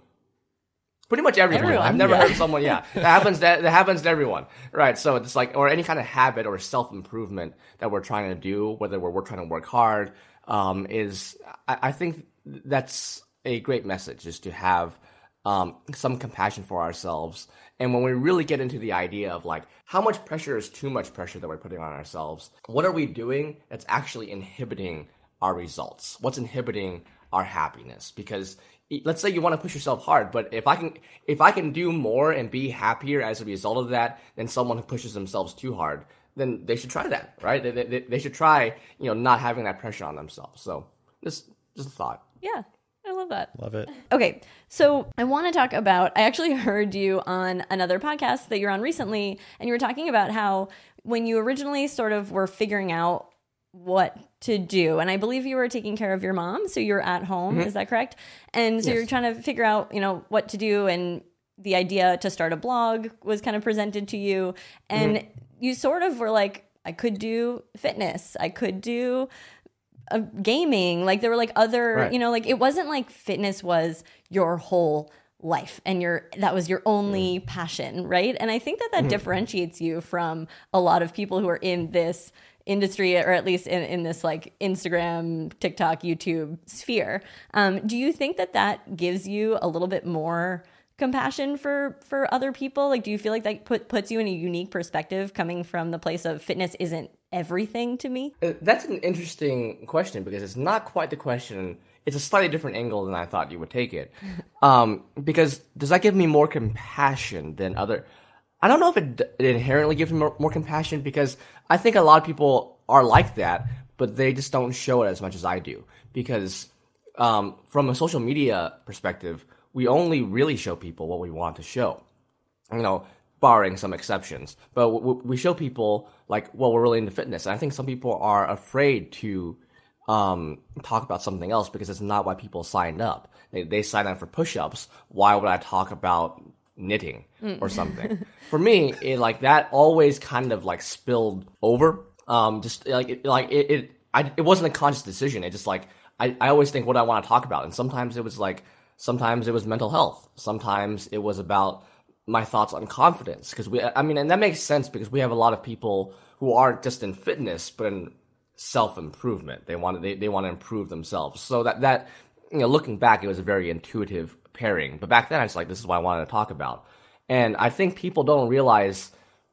S3: pretty much everyone.
S2: everyone.
S3: I've never
S2: yeah.
S3: heard of someone, yeah. That happens that, that happens to everyone. Right. So it's like, or any kind of habit or self-improvement that we're trying to do, whether we're, we're trying to work hard, um, is, I, I think that's a great message, is to have um, some compassion for ourselves. And when we really get into the idea of like, how much pressure is too much pressure that we're putting on ourselves? What are we doing that's actually inhibiting our results? What's inhibiting our happiness? Because let's say you want to push yourself hard, but if I can, if I can do more and be happier as a result of that than someone who pushes themselves too hard, then they should try that, right? They, they, they should try, you know, not having that pressure on themselves. So just, just a thought.
S2: Yeah. I love that.
S1: Love it.
S2: Okay, so I want to talk about, I actually heard you on another podcast that you're on recently, and you were talking about how when you originally sort of were figuring out what to do, and I believe you were taking care of your mom, so you're at home, mm-hmm. is that correct? And so yes. you're trying to figure out, you know, what to do, and the idea to start a blog was kind of presented to you, and mm-hmm. you sort of were like, I could do fitness, I could do Uh, gaming, like there were like other, right. you know, like it wasn't like fitness was your whole life and your that was your only mm. passion, right? And I think that that mm. differentiates you from a lot of people who are in this industry, or at least in, in this like Instagram, TikTok, YouTube sphere. Um, do you think that that gives you a little bit more compassion for for other people? Like, do you feel like that put, puts you in a unique perspective coming from the place of fitness isn't everything to me?
S3: That's an interesting question, because it's not quite the question. It's a slightly different angle than I thought you would take it. Um, because does that give me more compassion than other? I don't know if it, it inherently gives me more, more compassion, because I think a lot of people are like that, but they just don't show it as much as I do. Because um, from a social media perspective, we only really show people what we want to show, you know, barring some exceptions. But we show people like, well, we're really into fitness. And I think some people are afraid to um, talk about something else because it's not why people signed up. They, they signed up for push-ups. Why would I talk about knitting mm. or something? For me, it like that always kind of like spilled over. Um, just like it, like it, it, I, it wasn't a conscious decision. It just like I, I always think what I want to talk about, and sometimes it was like. Sometimes it was mental health. Sometimes it was about my thoughts on confidence. Because we, I mean, and that makes sense because we have a lot of people who aren't just in fitness, but in self-improvement. They want to, they, they want to improve themselves. So that, that, you know, looking back, it was a very intuitive pairing. But back then, I was like, this is what I wanted to talk about. And I think people don't realize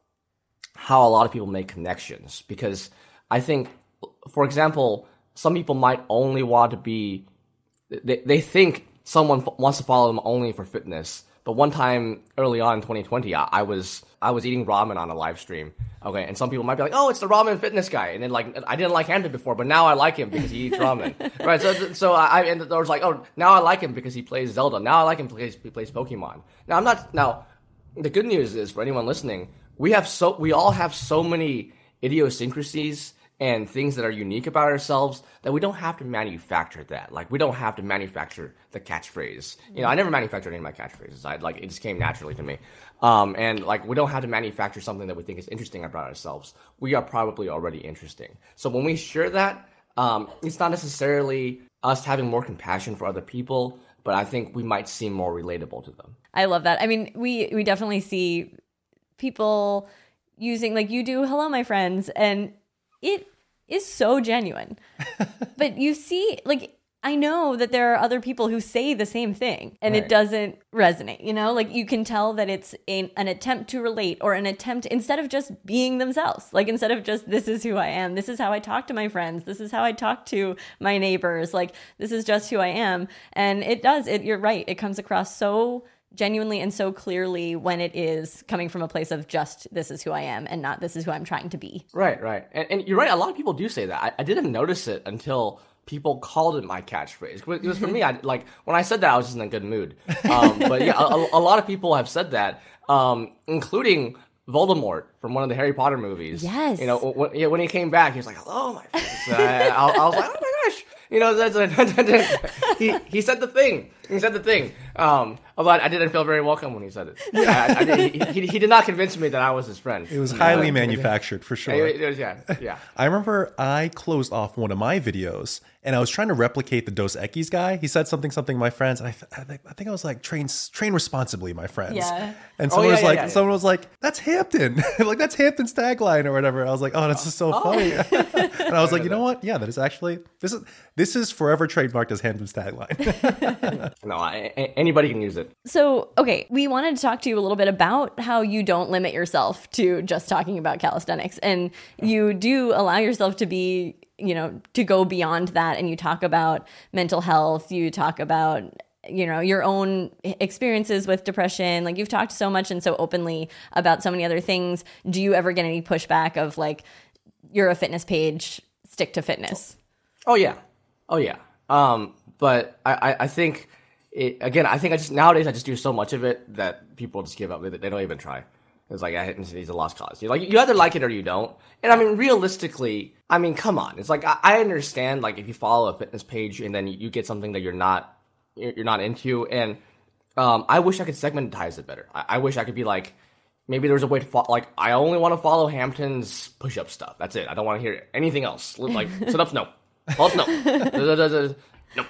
S3: how a lot of people make connections. Because I think, for example, some people might only want to be, they, they think someone f- wants to follow them only for fitness. But one time early on in twenty twenty, I, I was I was eating ramen on a live stream. Okay, and some people might be like, "Oh, it's the ramen fitness guy," and then like I didn't like Hampton before, but now I like him because he eats ramen, right? So so I and there was like, "Oh, now I like him because he plays Zelda. Now I like him because he plays Pokemon." Now I'm not. Now the good news is for anyone listening, we have so we all have so many idiosyncrasies and things that are unique about ourselves that we don't have to manufacture that. Like, we don't have to manufacture the catchphrase. You know, I never manufactured any of my catchphrases. I like, it just came naturally to me. Um, and like, we don't have to manufacture something that we think is interesting about ourselves. We are probably already interesting. So when we share that, um, it's not necessarily us having more compassion for other people, but I think we might seem more relatable to them.
S2: I love that. I mean, we, we definitely see people using, like you do, hello, my friends, and it is so genuine. But you see, like, I know that there are other people who say the same thing and right. it doesn't resonate, you know? Like, you can tell that it's a, an attempt to relate, or an attempt, instead of just being themselves, like, instead of just, this is who I am, this is how I talk to my friends, this is how I talk to my neighbors, like, this is just who I am. And it does, it, you're right, it comes across so genuinely and so clearly when it is coming from a place of just, this is who I am, and not this is who I'm trying to be.
S3: Right, right. And, and you're right, a lot of people do say that. I, I didn't notice it until people called it my catchphrase. It was for me, I, like, when I said that, I was just in a good mood. Um, but yeah, a, a lot of people have said that, um, including Voldemort from one of the Harry Potter movies.
S2: Yes.
S3: You know, when, yeah, when he came back, he was like, hello, my friends. I, I, I was like, oh my gosh. You know, that's, he, he said the thing. he said the thing. Um, although I, I didn't feel very welcome when he said it. Yeah. I, I did, he, he, he did not convince me that I was his friend.
S1: It was highly manufactured for sure.
S3: It, it was, yeah, yeah.
S1: I remember I closed off one of my videos and I was trying to replicate the Dos Equis guy. He said something, something, my friends. And I, th- I, think, I think I was like, train, train responsibly, my friends.
S2: Yeah.
S1: And someone
S3: oh, yeah,
S1: was
S3: yeah,
S1: like,
S3: yeah, yeah.
S1: someone was like, that's Hampton. Like, that's Hampton's tagline or whatever. I was like, oh, that's just so
S2: Oh.
S1: funny. And I was like, you know what? Yeah, that is actually, this is, this is forever trademarked as Hampton's tagline.
S3: No, I, a- anybody can use it.
S2: So, okay, we wanted to talk to you a little bit about how you don't limit yourself to just talking about calisthenics, and you do allow yourself to be, you know, to go beyond that, and you talk about mental health, you talk about, you know, your own experiences with depression. Like, you've talked so much and so openly about so many other things. Do you ever get any pushback of like, you're a fitness page, stick to fitness?
S3: Oh yeah, oh yeah. Um, but I, I, I think it, again, I think I just nowadays I just do so much of it that people just give up. They, they don't even try. It's like I it's a lost cause. You like you either like it or you don't. And I mean, realistically, I mean, come on. It's like I, I understand like if you follow a fitness page and then you get something that you're not you're not into, and um, I wish I could segmentize it better. I, I wish I could be like, maybe there's a way to follow, like, I only want to follow Hampton's push-up stuff. That's it. I don't want to hear anything else. Like, sit-ups, no. Pull-ups, no. No.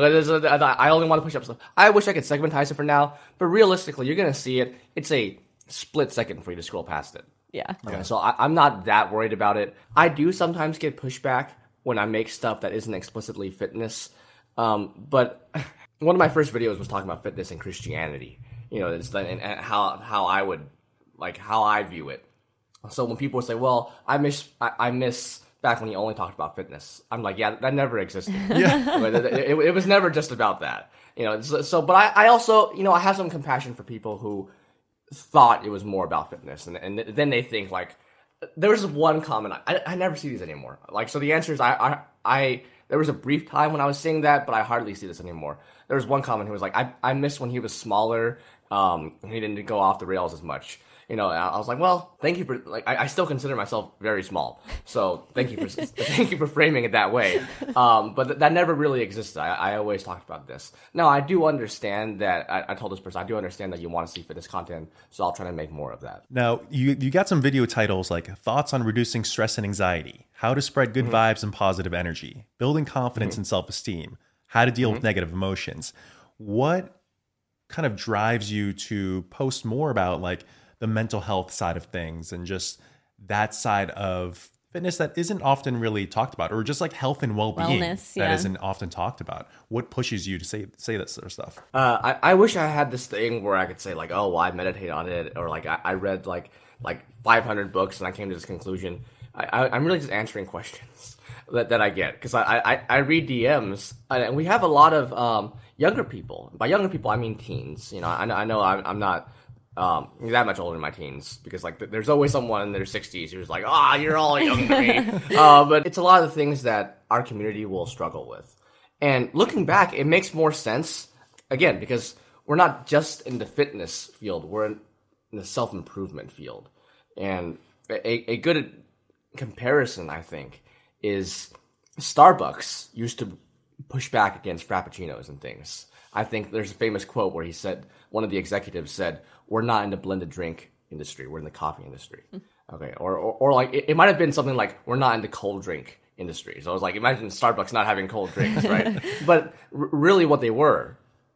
S3: I only want to push-up stuff. I wish I could segmentize it for now, but realistically, you're going to see it. It's a split second for you to scroll past it.
S2: Yeah.
S3: Okay, so I, I'm not that worried about it. I do sometimes get pushback when I make stuff that isn't explicitly fitness. Um, but one of my first videos was talking about fitness and Christianity. You know, it's, and, and how how I would, like, how I view it. So when people say, well, I miss I, I miss back when you only talked about fitness, I'm like, yeah, that never existed. Yeah. it, it, it was never just about that. You know, so, so but I, I also, you know, I have some compassion for people who thought it was more about fitness, and, and then they think, like, there was one comment, I, I never see these anymore. Like, so the answer is, I, I, I, there was a brief time when I was saying that, but I hardly see this anymore. There was one comment who was like, I, I miss when he was smaller, um, and he didn't go off the rails as much. You know, I was like, well, thank you for, like, I, I still consider myself very small. So thank you for, thank you for framing it that way. Um, but th- that never really existed. I, I always talked about this. Now, I do understand that, I, I told this person, I do understand that you want to see fitness content, so I'll try to make more of that.
S1: Now, you, you got some video titles like Thoughts on Reducing Stress and Anxiety, How to Spread Good mm-hmm. Vibes and Positive Energy, Building Confidence mm-hmm. and Self-Esteem, How to Deal mm-hmm. with Negative Emotions. What kind of drives you to post more about, like, the mental health side of things and just that side of fitness that isn't often really talked about, or just like health and well-being
S2: Wellness,
S1: that
S2: yeah.
S1: isn't often talked about? What pushes you to say say that sort of stuff?
S3: Uh, I, I wish I had this thing where I could say, like, oh, well, I meditate on it, or like I, I read like like five hundred books and I came to this conclusion. I, I, I'm really just answering questions that, that I get, because I, I, I read D Ms, and we have a lot of um, younger people. By younger people, I mean teens. You know, I know, I know I'm, I'm not Um, that much older than my teens, because like th- there's always someone in their sixties who's like, ah, oh, you're all young to me. uh, but it's a lot of the things that our community will struggle with. And looking back, it makes more sense, again, because we're not just in the fitness field, we're in, in the self-improvement field. And a, a good comparison, I think, is Starbucks used to push back against Frappuccinos and things. I think there's a famous quote where he said, one of the executives said, we're not in the blended drink industry, we're in the coffee industry. Okay, or or, or like, it, it might have been something like, we're not in the cold drink industry. So I was like, imagine Starbucks not having cold drinks, right? But r- really what they were,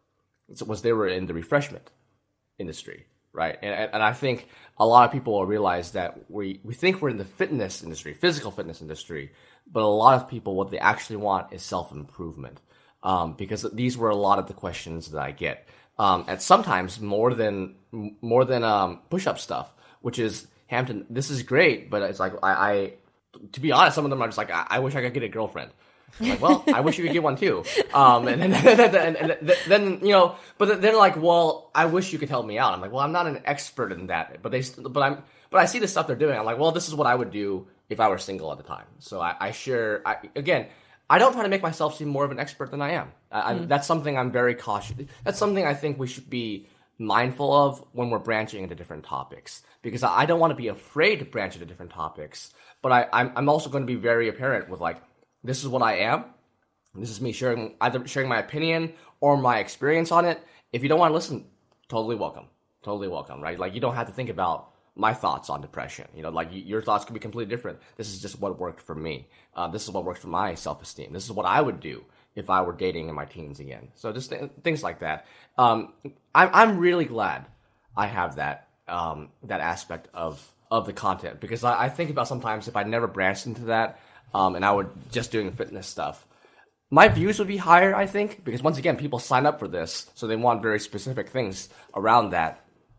S3: was they were in the refreshment industry, right? And, and I think a lot of people will realize that we, we think we're in the fitness industry, physical fitness industry, but a lot of people, what they actually want is self-improvement. Um, because these were a lot of the questions that I get. Um, and sometimes more than more than um, push-up stuff, which is, Hampton, this is great, but it's like, I, I to be honest, some of them are just like, I, I wish I could get a girlfriend. I'm like, well, I wish you could get one too. Um, and, then, and, and, and then, you know, but then like, well, I wish you could help me out. I'm like, well, I'm not an expert in that, but they, but I'm, but I see the stuff they're doing. I'm like, well, this is what I would do if I were single at the time. So I, I share, I, again, I don't try to make myself seem more of an expert than I am. I, mm. I, that's something I'm very cautious. That's something I think we should be mindful of when we're branching into different topics, because I don't want to be afraid to branch into different topics. But I, I'm, I'm also going to be very apparent with, like, this is what I am. This is me sharing either sharing my opinion or my experience on it. If you don't want to listen, totally welcome. Totally welcome, right? Like, you don't have to think about my thoughts on depression. You know, like, your thoughts could be completely different. This is just what worked for me. Uh, this is what works for my self-esteem. This is what I would do if I were dating in my teens again. So just th- things like that. Um, I'm, I'm really glad I have that, um, that aspect of, of the content, because I, I think about sometimes if I never branched into that, um, and I were just doing fitness stuff, my views would be higher, I think, because once again, people sign up for this, so they want very specific things around that.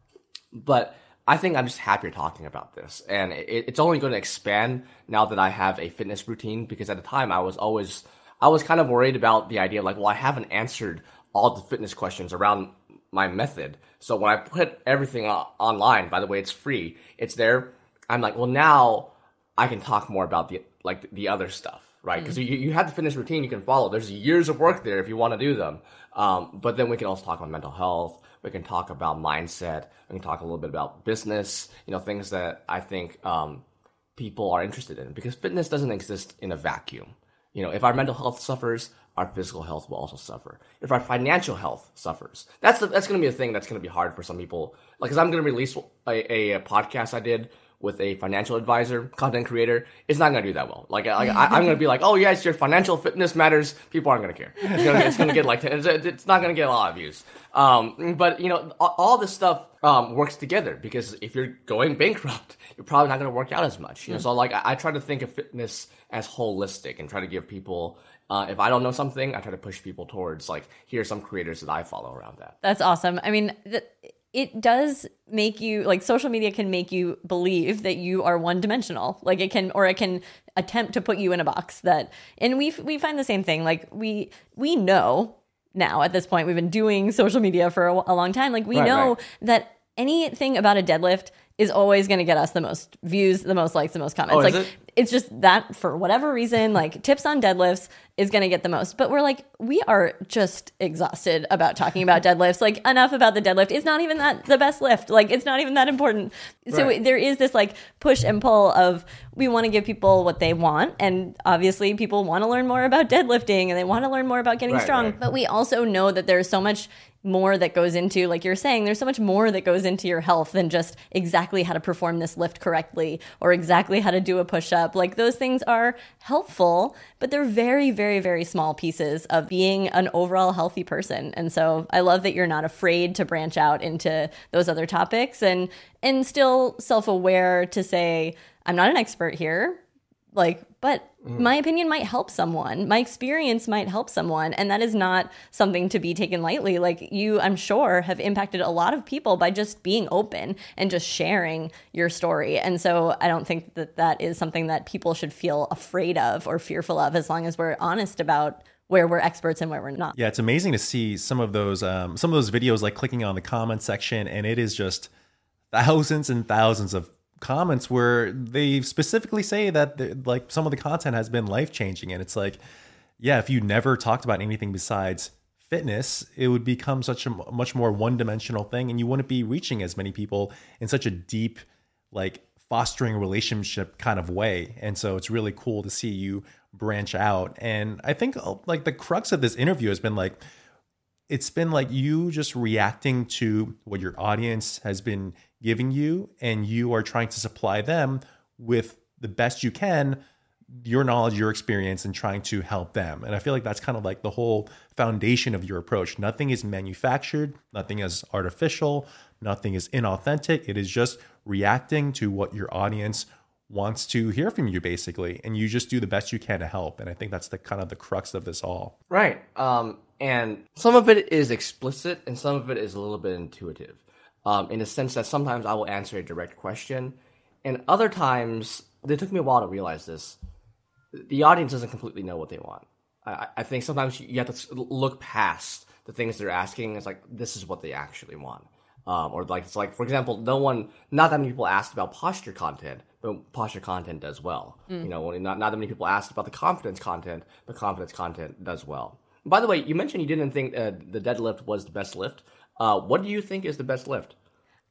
S3: But I think I'm just happier talking about this, and it, it's only going to expand now that I have a fitness routine, because at the time I was always, I was kind of worried about the idea, like, well, I haven't answered all the fitness questions around my method. So when I put everything o- online, by the way, it's free, it's there, I'm like, well, now I can talk more about the, like, the other stuff. Right, because mm. you, you have the fitness routine you can follow. There's years of work there if you want to do them. Um, but then we can also talk about mental health. We can talk about mindset. We can talk a little bit about business. You know, things that I think um, people are interested in, because fitness doesn't exist in a vacuum. You know, if our mental health suffers, our physical health will also suffer. If our financial health suffers, that's the, that's going to be a thing that's going to be hard for some people. Like, because I'm going to release a, a, a podcast I did with a financial advisor, content creator. It's not going to do that well. Like, I, I, I'm going to be like, oh, yes, your financial fitness matters. People aren't going to care. It's going to, it's going to get like, it's, it's not going to get a lot of views. Um, but, you know, all, all this stuff um, works together, because if you're going bankrupt, you're probably not going to work out as much. You know, so like, I, I try to think of fitness as holistic and try to give people, uh, if I don't know something, I try to push people towards, like, here are some creators that I follow around that.
S2: That's awesome. I mean, th- it does make you, like, social media can make you believe that you are one dimensional. Like, it can, or it can attempt to put you in a box that, and we we find the same thing. Like, we we know now at this point, we've been doing social media for a, a long time. Like, we
S3: right,
S2: know
S3: right.
S2: that anything about a deadlift is always going to get us the most views, the most likes, the most comments.
S3: Oh,
S2: like,
S3: is it?
S2: It's just that, for whatever reason, like, tips on deadlifts is going to get the most. But we're like, we are just exhausted about talking about deadlifts. Like, enough about the deadlift. It's not even that the best lift. Like, it's not even that important. So
S3: Right.
S2: there is this, like, push and pull of, we want to give people what they want. And obviously people want to learn more about deadlifting and they want to learn more about getting
S3: Right,
S2: strong.
S3: right.
S2: But we also know that there's so much more that goes into, like you're saying, there's so much more that goes into your health than just exactly how to perform this lift correctly or exactly how to do a push-up. Like, those things are helpful, but they're very, very, very small pieces of being an overall healthy person. And so I love that you're not afraid to branch out into those other topics, and and still self-aware to say, I'm not an expert here. Like, but mm. my opinion might help someone. My experience might help someone. And that is not something to be taken lightly. Like, you, I'm sure, have impacted a lot of people by just being open and just sharing your story. And so I don't think that that is something that people should feel afraid of or fearful of, as long as we're honest about where we're experts and where we're not.
S1: Yeah, it's amazing to see some of those um, some of those videos, like clicking on the comment section, and it is just thousands and thousands of comments where they specifically say that, like, some of the content has been life-changing. And it's like, yeah, if you never talked about anything besides fitness, it would become such a much more one-dimensional thing, and you wouldn't be reaching as many people in such a deep, like, fostering relationship kind of way. And so it's really cool to see you branch out. And I think, like, the crux of this interview has been, like, it's been like you just reacting to what your audience has been giving you, and you are trying to supply them with the best you can, your knowledge, your experience, and trying to help them. And I feel like that's kind of like the whole foundation of your approach. Nothing is manufactured, nothing is artificial, nothing is inauthentic. It is just reacting to what your audience wants to hear from you, basically, and you just do the best you can to help. And I think that's the kind of the crux of this all.
S3: Right. Um, and some of it is explicit and some of it is a little bit intuitive, um, in the sense that sometimes I will answer a direct question, and other times, it took me a while to realize this, the audience doesn't completely know what they want. I, I think sometimes you have to look past the things they're asking. It's like, this is what they actually want. Um, or like, it's like, for example, no one, not that many people asked about posture content, but posture content does well. Mm. You know, not, not that many people asked about the confidence content, but confidence content does well. By the way, you mentioned you didn't think uh, the deadlift was the best lift. Uh, what do you think is the best lift?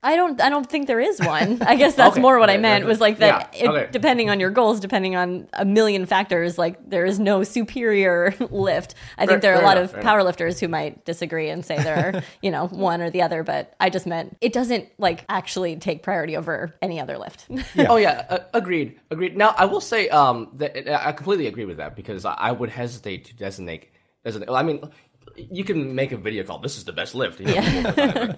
S2: I don't. I don't think there is one. I guess that's
S3: Okay,
S2: more what
S3: okay,
S2: I meant.
S3: okay.
S2: Was like that.
S3: Yeah,
S2: It,
S3: okay.
S2: Depending on your goals, depending on a million factors, like there is no superior lift. I think
S3: Fair-
S2: there are a
S3: fair
S2: lot
S3: enough,
S2: of
S3: fair
S2: power lifters who might disagree and say there are, you know, one or the other. But I just meant it doesn't like actually take priority over any other lift.
S1: Yeah.
S3: Oh yeah, uh, agreed, agreed. Now I will say um, that I completely agree with that because I I would hesitate to designate. designate I mean, you can make a video called "This is the best lift," you know,
S2: Yeah.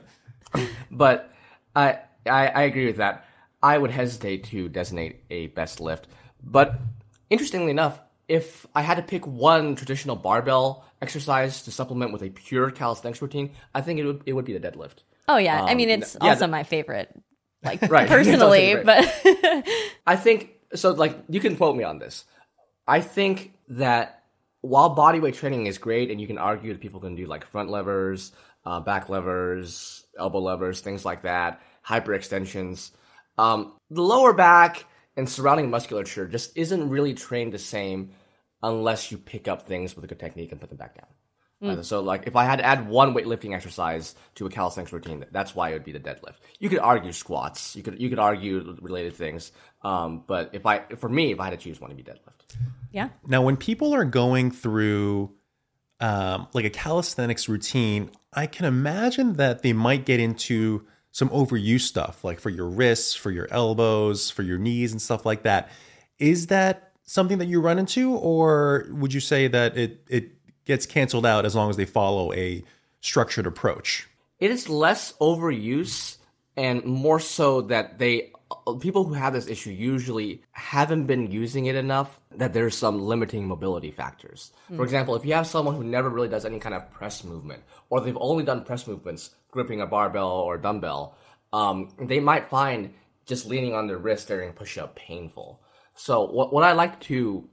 S3: but I, I I agree with that. I would hesitate to designate a best lift. But interestingly enough, if I had to pick one traditional barbell exercise to supplement with a pure calisthenics routine, I think it would it would be the deadlift.
S2: Oh yeah. I
S3: Um,
S2: mean, it's
S3: yeah,
S2: also
S3: the-
S2: my favorite, like
S3: Right.
S2: personally.
S3: It's
S2: But
S3: I think so. Like you can quote me on this. I think that while bodyweight training is great, and you can argue that people can do like front levers, uh, back levers, elbow levers, things like that, hyperextensions, um, the lower back and surrounding musculature just isn't really trained the same unless you pick up things with a good technique and put them back down. Uh, so, like, if I had to add one weightlifting exercise to a calisthenics routine, that's why it would be the deadlift. You could argue squats, you could you could argue related things, um, but if I, for me, if I had to choose one, it'd be deadlift.
S2: yeah.
S1: Now, when people are going through um, like a calisthenics routine, I can imagine that they might get into some overuse stuff, like for your wrists, for your elbows, for your knees, and stuff like that. Is that something that you run into, or would you say that it it gets canceled out as long as they follow a structured approach?
S3: It is less overuse and more so that they people who have this issue usually haven't been using it enough that there's some limiting mobility factors. For example, if you have someone who never really does any kind of press movement, or they've only done press movements gripping a barbell or dumbbell, um, they might find just leaning on their wrist during push-up painful. So what what I like to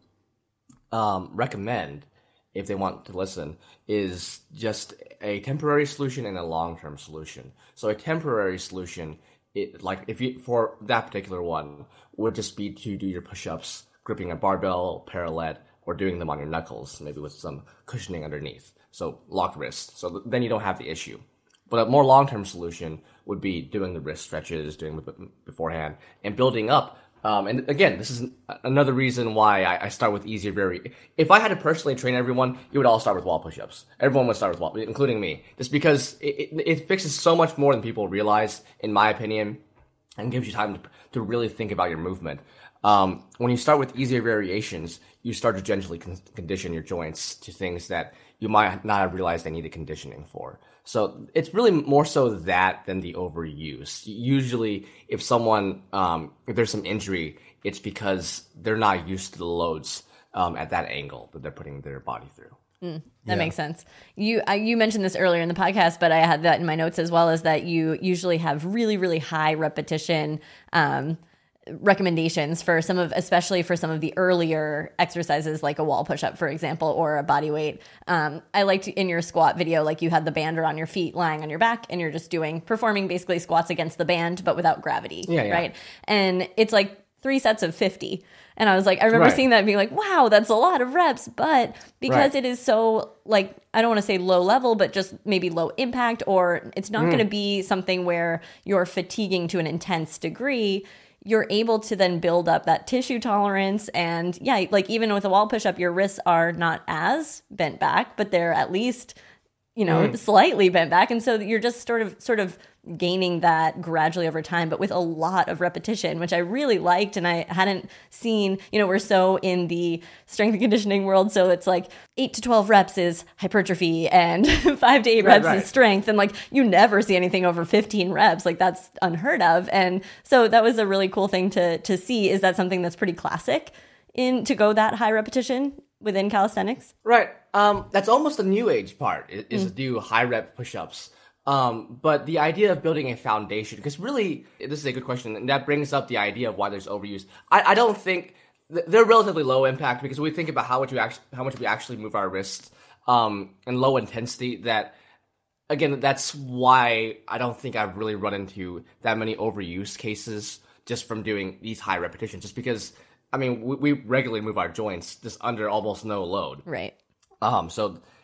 S3: um, recommend, if they want to listen, is just a temporary solution and a long-term solution. So a temporary solution, it, like if you for that particular one, would just be to do your push-ups, gripping a barbell, parallel, or doing them on your knuckles, maybe with some cushioning underneath. So locked wrist. So th- then you don't have the issue. But a more long-term solution would be doing the wrist stretches, doing them beforehand, and building up. Um, and again, this is another reason why I, I start with easier very. If I had to personally train everyone, it would all start with wall push-ups. Everyone would start with wall, including me, just because it, it, it fixes so much more than people realize, in my opinion, and gives you time to, to really think about your movement. Um, when you start with easier variations, you start to gently con- condition your joints to things that you might not have realized they needed conditioning for. So it's really more so that than the overuse. Usually, if someone, um, if there's some injury, it's because they're not used to the loads um, at that angle that they're putting their body through.
S2: That
S1: Yeah.
S2: makes sense. You I, you mentioned this earlier in the podcast, but I had that in my notes as well, is that you usually have really, really high repetition um, recommendations for some of, especially for some of the earlier exercises, like a wall push-up, for example, or a body weight. Um, I liked in your squat video, like you had the band around your feet lying on your back, and you're just doing, performing basically squats against the band, but without gravity,
S3: Yeah, yeah.
S2: right? And it's like three sets of fifty. And I was like, I remember
S3: Right.
S2: seeing that and being like, wow, that's a lot of reps. But because
S3: Right.
S2: it is so, like, I don't want to say low level, but just maybe low impact, or it's not going to be something where you're fatiguing to an intense degree, you're able to then build up that tissue tolerance. And yeah, like even with a wall push-up, your wrists are not as bent back, but they're at least, you know, slightly bent back. And so you're just sort of sort of gaining that gradually over time, but with a lot of repetition, which I really liked. And I hadn't seen, you know, we're so in the strength and conditioning world. So it's like eight to twelve reps is hypertrophy and five to eight
S3: Right,
S2: reps
S3: right.
S2: is strength. And like, you never see anything over fifteen reps. Like that's unheard of. And so that was a really cool thing to, to see. Is that something that's pretty classic in to go that high repetition within calisthenics?
S3: Right. Um, that's almost the new age part, is, is to do high rep push-ups. Um, but the idea of building a foundation, because really, this is a good question, and that brings up the idea of why there's overuse. I, I don't think th- they're relatively low impact, because we think about how much we actually how much we actually move our wrists, um, and low intensity. That again, that's why I don't think I've really run into that many overuse cases just from doing these high repetitions. Just because, I mean, we, we regularly move our joints just under almost no load.
S2: Right.
S3: Um, so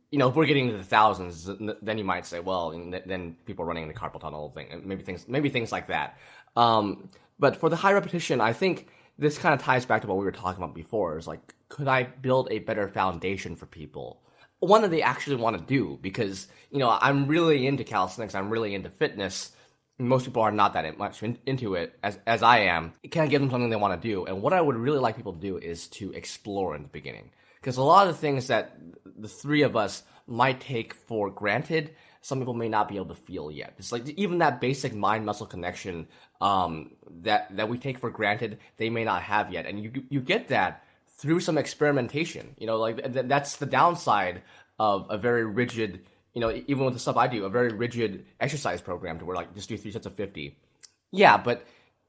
S3: you know, if we're getting into the thousands, then you might say, well, then people are running in the carpal tunnel thing, and maybe things, maybe things like that. Um, but for the high repetition, I think this kind of ties back to what we were talking about before. Is like, could I build a better foundation for people? One that they actually want to do, because, you know, I'm really into calisthenics, I'm really into fitness. Most people are not that much in, into it as as I am. Can I give them something they want to do? And what I would really like people to do is to explore in the beginning. Because a lot of the things that the three of us might take for granted, some people may not be able to feel yet. It's like even that basic mind-muscle connection um, that that we take for granted, they may not have yet. And you you get that through some experimentation. You know, like th- that's the downside of a very rigid, you know, even with the stuff I do, a very rigid exercise program to where like just do three sets of fifty. Yeah, but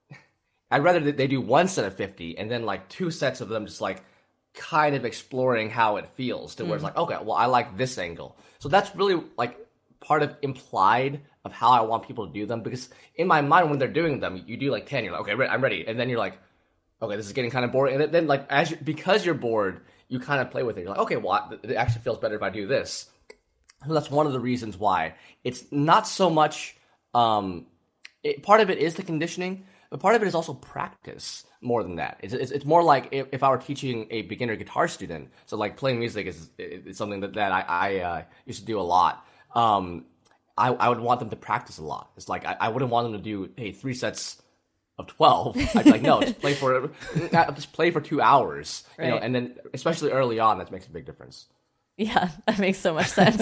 S3: I'd rather that they do one set of fifty and then like two sets of them just like kind of exploring how it feels to where it's like, okay, well, I like this angle. So that's really like part of implied of how I want people to do them, because in my mind, when they're doing them, you do like ten, you're like, okay, I'm ready. And then you're like, okay, this is getting kind of boring. And then like, as you, because you're bored, you kind of play with it. You're like, okay, well, it actually feels better if I do this. So that's one of the reasons why it's not so much, um, it, part of it is the conditioning, but part of it is also practice more than that. It's, it's, it's more like if, if I were teaching a beginner guitar student, so like playing music is, is something that, that I, I uh, used to do a lot. Um, I, I would want them to practice a lot. It's like, I, I wouldn't want them to do, hey, three sets of twelve. I'd be like, no, just play for, just play for two hours, right. You know, and then especially early on, that makes a big difference.
S2: Yeah, that makes so much sense.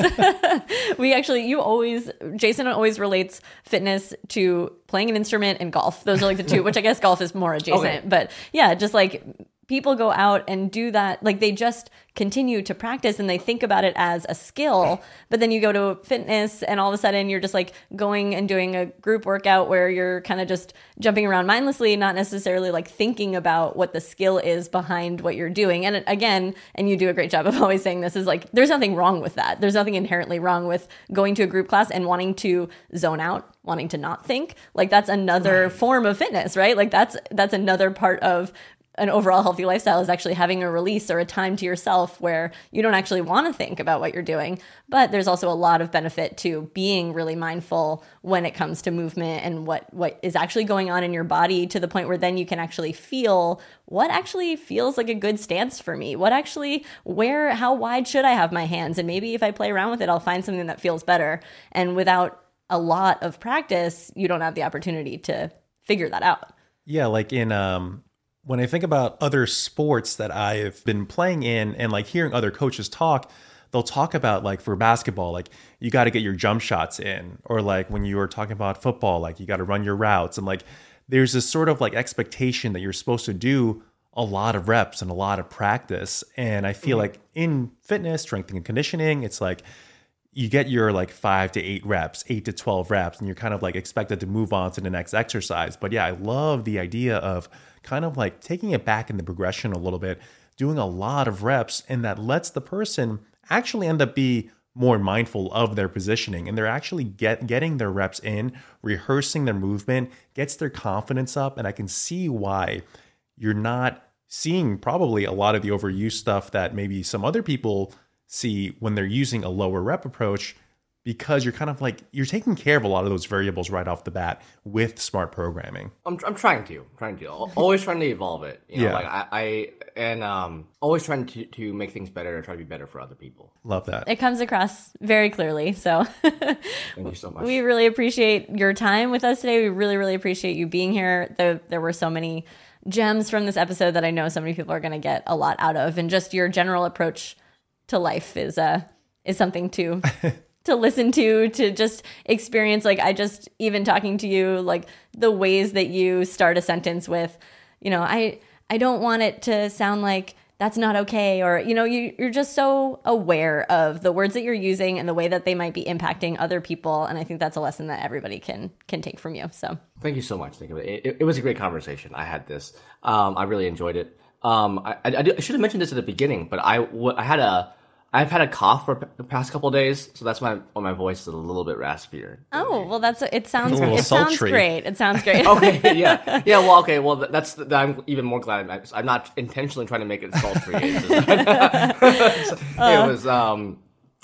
S2: We actually, you always, Jason always relates fitness to playing an instrument and golf. Those are like the two, which I guess golf is more adjacent. Okay. But yeah, just like people go out and do that. Like they just continue to practice and they think about it as a skill. But then you go to fitness and all of a sudden you're just like going and doing a group workout where you're kind of just jumping around mindlessly, not necessarily like thinking about what the skill is behind what you're doing. And again, and you do a great job of always saying this, is like, there's nothing wrong with that. There's nothing inherently wrong with going to a group class and wanting to zone out, wanting to not think. Like that's another right. form of fitness, right? Like that's, that's another part of an overall healthy lifestyle, is actually having a release or a time to yourself where you don't actually want to think about what you're doing. But there's also a lot of benefit to being really mindful when it comes to movement and what, what is actually going on in your body, to the point where then you can actually feel what actually feels like a good stance for me. What actually, where, how wide should I have my hands? And maybe if I play around with it, I'll find something that feels better. And without a lot of practice, you don't have the opportunity to figure that out.
S1: Yeah, like in um when I think about other sports that I've been playing in and like hearing other coaches talk, they'll talk about like for basketball, like you got to get your jump shots in, or like when you were talking about football, like you got to run your routes. And like there's this sort of like expectation that you're supposed to do a lot of reps and a lot of practice. And I feel mm-hmm. like in fitness, strength and conditioning, it's like you get your like five to eight reps, eight to twelve reps, and you're kind of like expected to move on to the next exercise. But yeah, I love the idea of kind of like taking it back in the progression a little bit, doing a lot of reps, and that lets the person actually end up be more mindful of their positioning, and they're actually get getting their reps in, rehearsing their movement, gets their confidence up. And I can see why you're not seeing probably a lot of the overuse stuff that maybe some other people see when they're using a lower rep approach, because you're kind of like, you're taking care of a lot of those variables right off the bat with smart programming.
S3: I'm I'm trying to, trying to, always trying to evolve it. You know, yeah. Like I, I and um, always trying to, to make things better and try to be better for other people.
S1: Love that.
S2: It comes across very clearly. So
S3: thank you so much.
S2: We really appreciate your time with us today. We really, really appreciate you being here. There, there were so many gems from this episode that I know so many people are going to get a lot out of, and just your general approach to life is uh is something to to listen to, to just experience. Like I just, even talking to you, like the ways that you start a sentence with, you know, I I don't want it to sound like that's not okay, or, you know, you, you're just so aware of the words that you're using and the way that they might be impacting other people. And I think that's a lesson that everybody can can take from you. So
S3: thank you so much. Thank you. It, it was a great conversation. I had this. Um, I really enjoyed it. Um, I, I, I should have mentioned this at the beginning, but I, I had a, I've had a cough for the past couple of days, so that's why my voice is a little bit raspier.
S2: Oh, well, that's it. Sounds it sounds great. It sounds great.
S3: Okay, yeah, yeah. Well, okay, well, that's the, I'm even more glad. I'm, I'm not intentionally trying to make it sultry. It, just, it was um,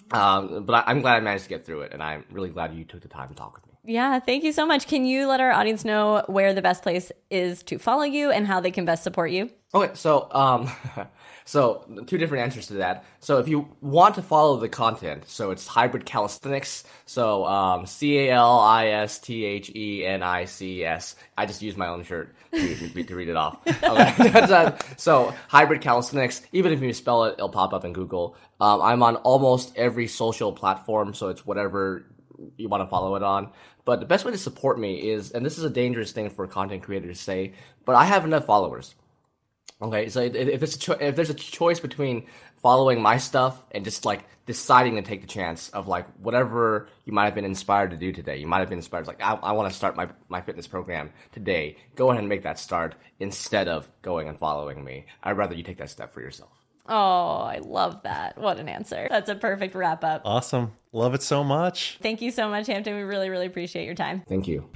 S3: Um, but I, I'm glad I managed to get through it, and I'm really glad you took the time to talk with me.
S2: Yeah, thank you so much. Can you let our audience know where the best place is to follow you and how they can best support you?
S3: Okay, so um, so two different answers to that. So if you want to follow the content, so it's Hybrid Calisthenics. So um, C A L I S T H E N I C S. I just used my own shirt to, to read it off. Okay. So Hybrid Calisthenics. Even if you spell it, it'll pop up in Google. Um, I'm on almost every social platform, so it's whatever you want to follow it on. But the best way to support me is, and this is a dangerous thing for content creators to say, but I have enough followers. Okay, so if, it's a cho- if there's a choice between following my stuff and just like deciding to take the chance of like whatever you might have been inspired to do today, you might have been inspired like I, I want to start my, my fitness program today. Go ahead and make that start instead of going and following me. I'd rather you take that step for yourself.
S2: Oh, I love that. What an answer. That's a perfect wrap up.
S1: Awesome. Love it so much.
S2: Thank you so much, Hampton. We really, really appreciate your time.
S3: Thank you.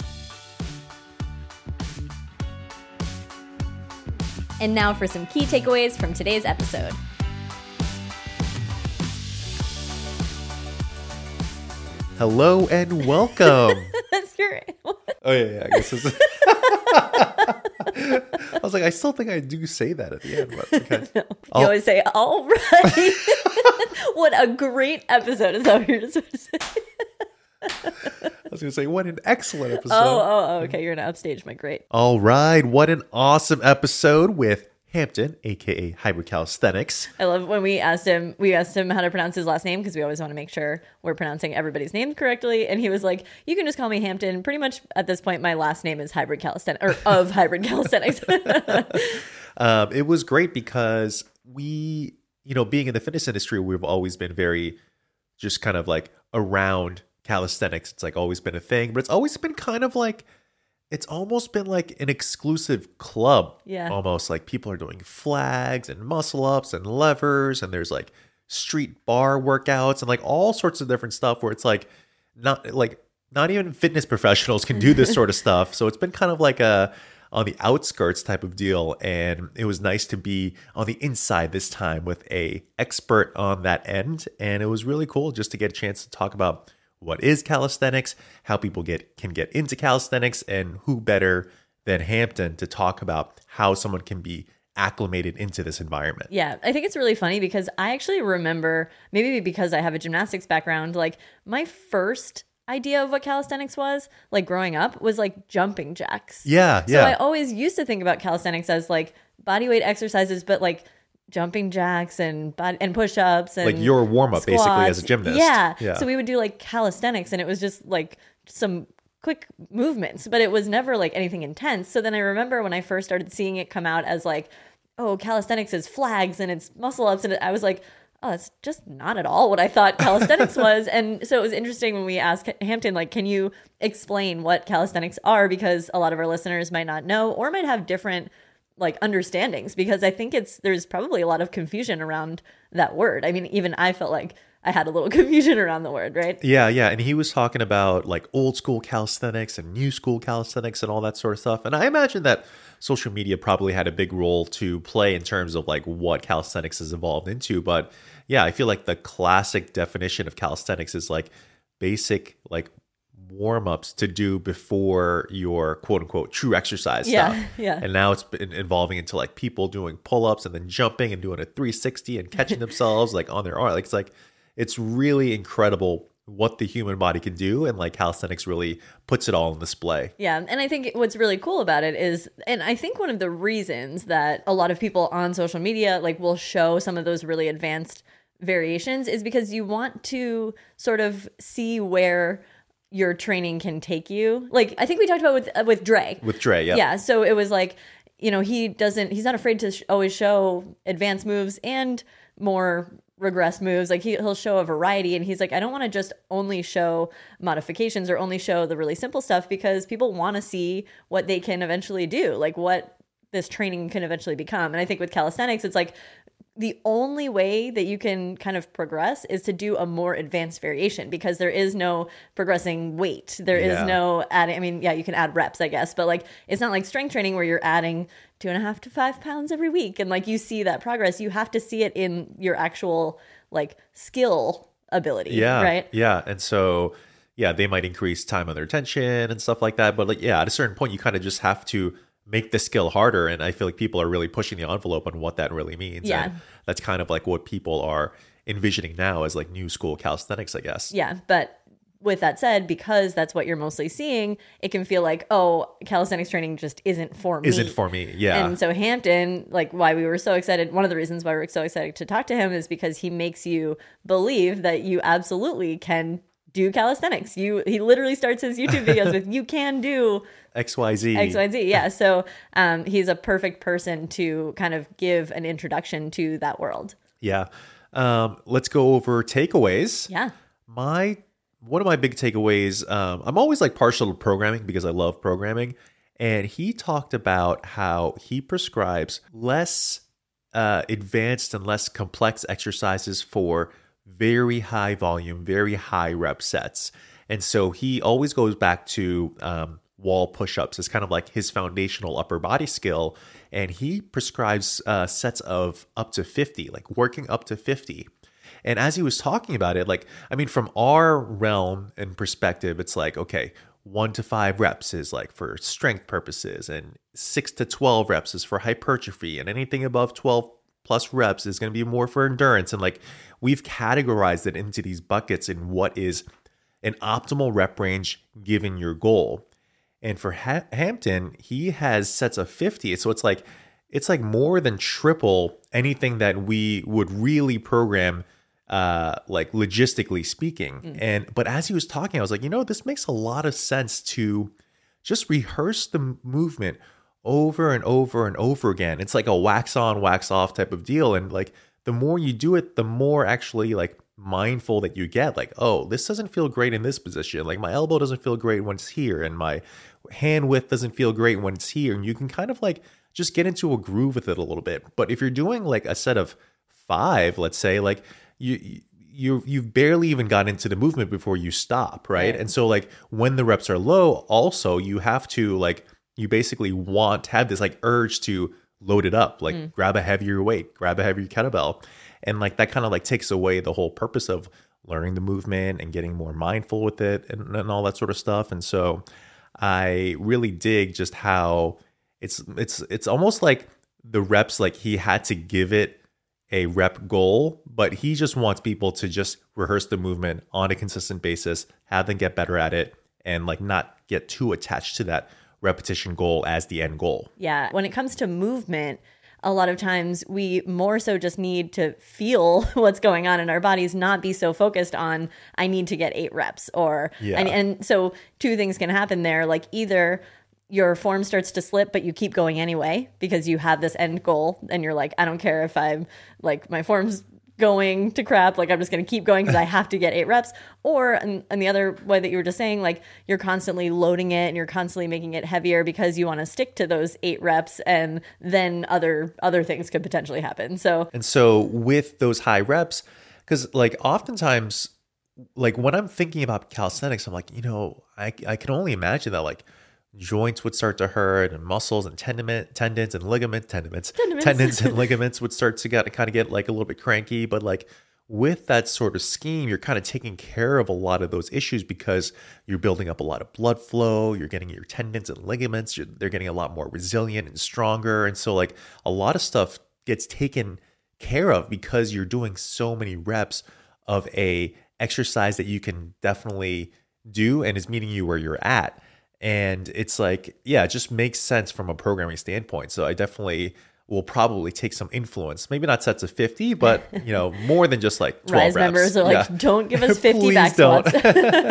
S2: And now for some key takeaways from today's episode.
S1: Hello and welcome.
S2: That's your...
S1: Oh, yeah, yeah. I guess this is... I was like, I still think I do say that at the end. But okay.
S2: No. You always say, all right. What a great episode. Is that what you're supposed to say?
S1: I was going to say, what an excellent episode.
S2: Oh, oh, oh, okay. You're going to upstage my great.
S1: All right. What an awesome episode with Hampton, a k a. Hybrid Calisthenics.
S2: I love when we asked him, we asked him how to pronounce his last name because we always want to make sure we're pronouncing everybody's name correctly. And he was like, you can just call me Hampton. Pretty much at this point, my last name is Hybrid Calisthenics, or of Hybrid Calisthenics.
S1: um, it was great because we, you know, being in the fitness industry, we've always been very just kind of like around calisthenics. It's like always been a thing, but it's always been kind of like, it's almost been like an exclusive club.
S2: Yeah.
S1: Almost like people are doing flags and muscle ups and levers, and there's like street bar workouts and like all sorts of different stuff where it's like not like not even fitness professionals can do this sort of stuff. So it's been kind of like a on the outskirts type of deal, and it was nice to be on the inside this time with a expert on that end, and it was really cool just to get a chance to talk about what is calisthenics, how people get can get into calisthenics, and who better than Hampton to talk about how someone can be acclimated into this environment.
S2: Yeah, I think it's really funny because I actually remember, maybe because I have a gymnastics background, like my first idea of what calisthenics was, like growing up, was like jumping jacks.
S1: Yeah,
S2: so
S1: yeah.
S2: So I always used to think about calisthenics as like body weight exercises, but like jumping jacks and body, and push-ups and
S1: like your warm-up
S2: squats.
S1: Basically as a gymnast.
S2: Yeah.
S1: yeah.
S2: So we would do like calisthenics, and it was just like some quick movements, but it was never like anything intense. So then I remember when I first started seeing it come out as like, oh, calisthenics is flags and it's muscle ups, and I was like, oh, that's just not at all what I thought calisthenics was. And so it was interesting when we asked Hampton, like, can you explain what calisthenics are? Because a lot of our listeners might not know or might have different like understandings, because I think it's there's probably a lot of confusion around that word. I mean, even I felt like I had a little confusion around the word, right?
S1: Yeah, yeah. And he was talking about like old school calisthenics and new school calisthenics and all that sort of stuff. And I imagine that social media probably had a big role to play in terms of like what calisthenics has evolved into. But yeah, I feel like the classic definition of calisthenics is like basic like warm-ups to do before your quote-unquote true exercise
S2: Yeah,
S1: stuff.
S2: yeah.
S1: And now it's been evolving into like people doing pull-ups and then jumping and doing a three sixty and catching themselves like on their arm. Like it's like it's really incredible what the human body can do, and like calisthenics really puts it all on display.
S2: Yeah, and I think what's really cool about it is, and I think one of the reasons that a lot of people on social media like will show some of those really advanced variations is because you want to sort of see where your training can take you. Like I think we talked about with uh, with Dre.
S1: With Dre, yeah.
S2: Yeah, so it was like, you know, he doesn't he's not afraid to sh- always show advanced moves and more regress moves. Like he, he'll show a variety, and he's like, I don't want to just only show modifications or only show the really simple stuff, because people want to see what they can eventually do, like what this training can eventually become. And I think with calisthenics, it's like the only way that you can kind of progress is to do a more advanced variation, because there is no progressing weight. There
S1: Yeah.
S2: is no adding. I mean, yeah, you can add reps, I guess, but like it's not like strength training where you're adding two and a half to five pounds every week. And like you see that progress, you have to see it in your actual like skill ability.
S1: Yeah.
S2: Right.
S1: Yeah. And so, yeah, they might increase time under tension and stuff like that. But like, yeah, at a certain point, you kind of just have to make the skill harder. And I feel like people are really pushing the envelope on what that really means.
S2: Yeah.
S1: And that's kind of like what people are envisioning now as like new school calisthenics, I guess.
S2: Yeah. But with that said, because that's what you're mostly seeing, it can feel like, oh, calisthenics training just isn't for me.
S1: Isn't for me. Yeah.
S2: And so Hampton, like why we were so excited, one of the reasons why we were so excited to talk to him is because he makes you believe that you absolutely can do calisthenics. You he literally starts his YouTube videos with you can do
S1: X Y Z.
S2: X Y Z. Yeah. So um, he's a perfect person to kind of give an introduction to that world.
S1: Yeah. Um, let's go over takeaways.
S2: Yeah.
S1: My one of my big takeaways, um, I'm always like partial to programming because I love programming. And he talked about how he prescribes less uh, advanced and less complex exercises for very high volume, very high rep sets. And so he always goes back to um, wall push-ups as kind of like his foundational upper body skill. And he prescribes uh, sets of up to fifty, like working up to fifty. And as he was talking about it, like, I mean, from our realm and perspective, it's like, okay, one to five reps is like for strength purposes, and six to twelve reps is for hypertrophy, and anything above twelve plus reps is going to be more for endurance. And like, we've categorized it into these buckets in what is an optimal rep range given your goal. And for ha- Hampton, he has sets of fifty. So it's like, it's like more than triple anything that we would really program, uh, like logistically speaking. Mm. And, but as he was talking, I was like, you know, this makes a lot of sense to just rehearse the movement over and over and over again. It's like a wax on, wax off type of deal. And like, the more you do it, the more actually like mindful that you get. Like, oh, this doesn't feel great in this position. Like my elbow doesn't feel great when it's here, and my hand width doesn't feel great when it's here. And you can kind of like just get into a groove with it a little bit. But if you're doing like a set of five, let's say, like you you you've barely even gotten into the movement before you stop, right? right? And so like when the reps are low, also you have to like, you basically want to have this like urge to load it up, like mm. grab a heavier weight, grab a heavier kettlebell. And like that kind of like takes away the whole purpose of learning the movement and getting more mindful with it and, and all that sort of stuff. And so I really dig just how it's it's it's almost like the reps, like he had to give it a rep goal, but he just wants people to just rehearse the movement on a consistent basis, have them get better at it, and like not get too attached to that repetition goal as the end goal.
S2: Yeah. When it comes to movement, a lot of times we more so just need to feel what's going on in our bodies, not be so focused on, I need to get eight reps or,
S1: yeah.
S2: and, and so two things can happen there. Like either your form starts to slip, but you keep going anyway, because you have this end goal and you're like, I don't care if I'm like, my form's going to crap, like I'm just going to keep going because I have to get eight reps. Or and, and the other way that you were just saying, like you're constantly loading it and you're constantly making it heavier because you want to stick to those eight reps, and then other other things could potentially happen. So
S1: and so with those high reps, because like oftentimes, like when I'm thinking about calisthenics, I'm like, you know, I I can only imagine that like joints would start to hurt, and muscles and tendon, tendons and ligaments, tendons, tendons and ligaments would start to get kind of get like a little bit cranky. But like with that sort of scheme, you're kind of taking care of a lot of those issues because you're building up a lot of blood flow. You're getting your tendons and ligaments. You're, they're getting a lot more resilient and stronger. And so like a lot of stuff gets taken care of because you're doing so many reps of a exercise that you can definitely do and is meeting you where you're at. And it's like, yeah, it just makes sense from a programming standpoint. So I definitely will probably take some influence. Maybe not sets of fifty, but you know, more than just like twelve
S2: Rise
S1: reps.
S2: members are like,
S1: yeah.
S2: don't give us fifty back
S1: don't.
S2: squats.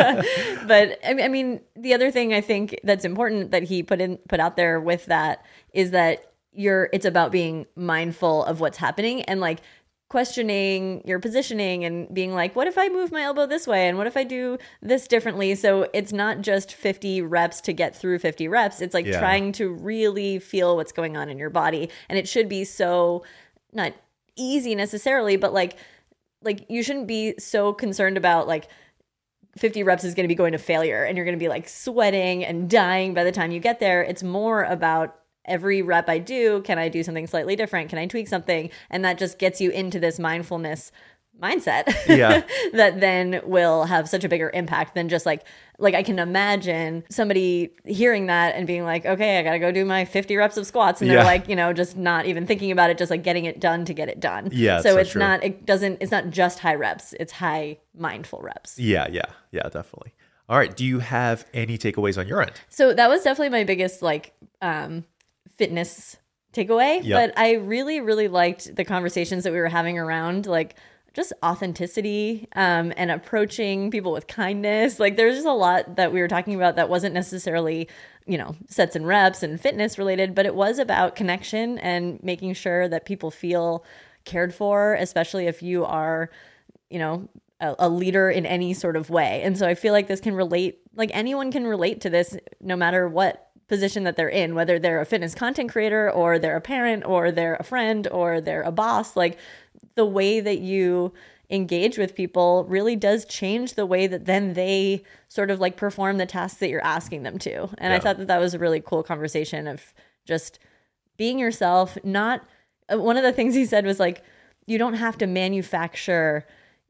S2: But I mean, the other thing I think that's important that he put in put out there with that is that you're. It's about being mindful of what's happening and like questioning your positioning and being like, what if I move my elbow this way? And what if I do this differently? So it's not just fifty reps to get through fifty reps. It's like
S1: yeah.
S2: trying to really feel what's going on in your body. And it should be so not easy necessarily, but like, like you shouldn't be so concerned about like fifty reps is going to be going to failure and you're going to be like sweating and dying by the time you get there. It's more about every rep I do, can I do something slightly different? Can I tweak something? And that just gets you into this mindfulness mindset
S1: Yeah.
S2: that then will have such a bigger impact than just like like I can imagine somebody hearing that and being like, okay, I gotta go do my fifty reps of squats, and
S1: Yeah.
S2: they're like, you know, just not even thinking about it, just like getting it done to get it done.
S1: Yeah,
S2: so
S1: so
S2: it's
S1: true.
S2: not it doesn't it's not just high reps, it's high mindful reps.
S1: Yeah, yeah, yeah, definitely. All right. Do you have any takeaways on your end?
S2: So that was definitely my biggest like um fitness takeaway.
S1: Yep.
S2: But I really, really liked the conversations that we were having around like just authenticity um, and approaching people with kindness. Like there's just a lot that we were talking about that wasn't necessarily, you know, sets and reps and fitness related, but it was about connection and making sure that people feel cared for, especially if you are, you know, a, a leader in any sort of way. And so I feel like this can relate, like anyone can relate to this no matter what position that they're in, whether they're a fitness content creator or they're a parent or they're a friend or they're a boss. Like the way that you engage with people really does change the way that then they sort of like perform the tasks that you're asking them to. And
S1: Yeah.
S2: I thought that that was a really cool conversation of just being yourself. Not uh, one of the things he said was like, you don't have to manufacture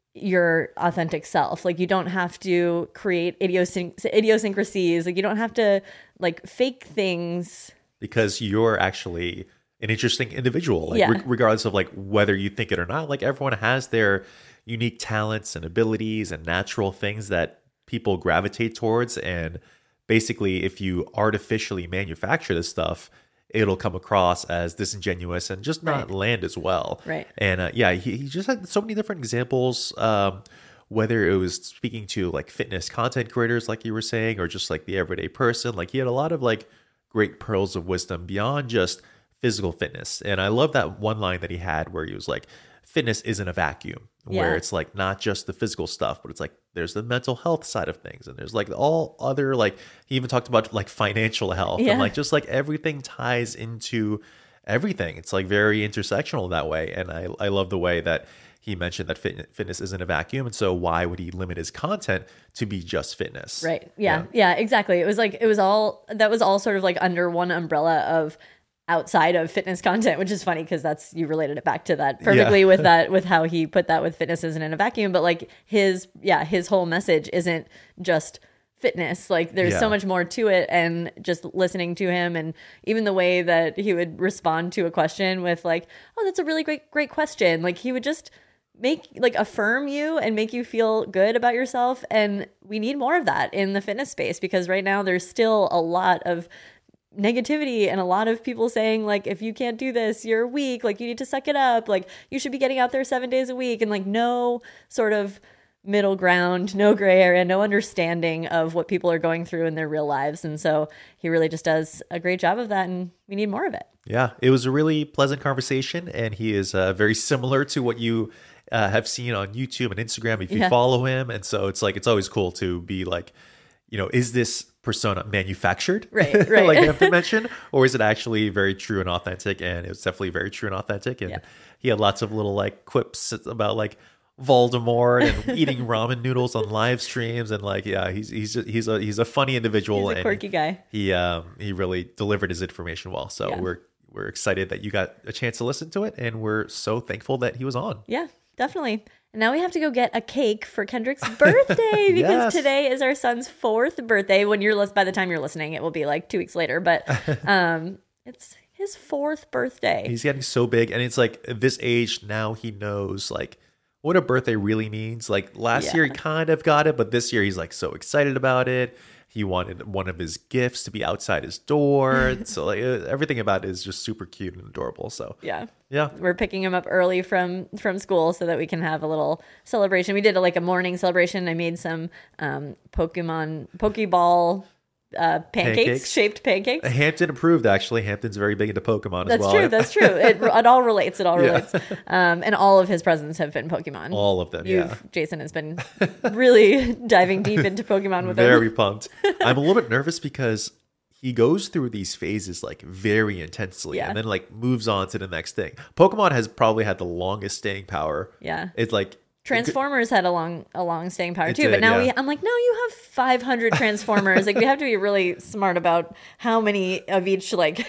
S2: your authentic self. Like you don't have to create idiosync- idiosyncrasies. Like you don't have to like fake things.
S1: Because you're actually an interesting individual, like
S2: Yeah.
S1: re- regardless of like whether you think it or not. Like everyone has their unique talents and abilities and natural things that people gravitate towards. And basically, if you artificially manufacture this stuff, it'll come across as disingenuous and just not
S2: Right.
S1: land as well.
S2: Right.
S1: And uh, yeah, he, he just had so many different examples. Um, whether it was speaking to like fitness content creators, like you were saying, or just like the everyday person, like he had a lot of like great pearls of wisdom beyond just physical fitness. And I love that one line that he had where he was like, fitness isn't a vacuum, where
S2: Yeah.
S1: it's like not just the physical stuff, but it's like there's the mental health side of things, and there's like all other, like he even talked about like financial health
S2: Yeah.
S1: and like just like everything ties into everything. It's like very intersectional that way. And I, I love the way that he mentioned that fit, fitness isn't a vacuum. And so why would he limit his content to be just fitness?
S2: Right. Yeah. Yeah, exactly. It was like, it was all, that was all sort of like under one umbrella of outside of fitness content, which is funny because that's, you related it back to that perfectly
S1: Yeah.
S2: with that, with how he put that with fitness isn't in a vacuum. But like his, yeah, his whole message isn't just fitness. Like there's
S1: Yeah.
S2: so much more to it. And just listening to him and even the way that he would respond to a question with like, oh, that's a really great, great question. Like he would just make like affirm you and make you feel good about yourself. And we need more of that in the fitness space because right now there's still a lot of negativity and a lot of people saying like, if you can't do this, you're weak, like you need to suck it up, like you should be getting out there seven days a week, and like no sort of middle ground, no gray area, no understanding of what people are going through in their real lives. And so he really just does a great job of that, and we need more of it.
S1: Yeah, it was a really pleasant conversation, and he is uh, very similar to what you uh, have seen on YouTube and Instagram if you
S2: Yeah.
S1: follow him. And so it's like, it's always cool to be like, you know, is this persona manufactured?
S2: Right, right.
S1: Like Hampton mentioned, or is it actually very true and authentic? And it was definitely very true and authentic. And
S2: Yeah.
S1: he had lots of little like quips about like Voldemort and eating ramen noodles on live streams. And like, yeah, he's, he's, he's a, he's a funny individual.
S2: He's a
S1: and
S2: quirky guy.
S1: He, um, he really delivered his information well. So
S2: Yeah.
S1: we're, we're excited that you got a chance to listen to it. And we're so thankful that he was on.
S2: Yeah, definitely. And now we have to go get a cake for Kendrick's birthday because
S1: Yes.
S2: today is our son's fourth birthday. When you're lis- by the time you're listening, it will be like two weeks later. But um, it's his fourth birthday.
S1: He's getting so big, and it's like at this age now he knows like what a birthday really means. Like last
S2: Yeah.
S1: year he kind of got it, but this year he's like so excited about it. He wanted one of his gifts to be outside his door. So like uh, everything about it is just super cute and adorable. So
S2: Yeah.
S1: yeah.
S2: We're picking him up early from from school so that we can have a little celebration. We did a, like a morning celebration. I made some um, Pokemon Pokeball uh, pancakes,
S1: Pancakes.
S2: shaped pancakes.
S1: Hampton approved, actually. Hampton's very big into Pokemon as
S2: That's
S1: well.
S2: true. That's true. It, it all relates. It all
S1: Yeah.
S2: relates. Um, and all of his presents have been Pokemon.
S1: All of them,
S2: You've,
S1: yeah.
S2: Jason has been really diving deep into Pokemon with
S1: Very
S2: him.
S1: pumped. I'm a little bit nervous because he goes through these phases like very intensely
S2: Yeah.
S1: and then like moves on to the next thing. Pokemon has probably had the longest staying power.
S2: Yeah.
S1: It's like
S2: Transformers had a long, a long staying power
S1: It
S2: too,
S1: did,
S2: but now
S1: yeah.
S2: we, I'm like, no, you have five hundred Transformers. Like we have to be really smart about how many of each like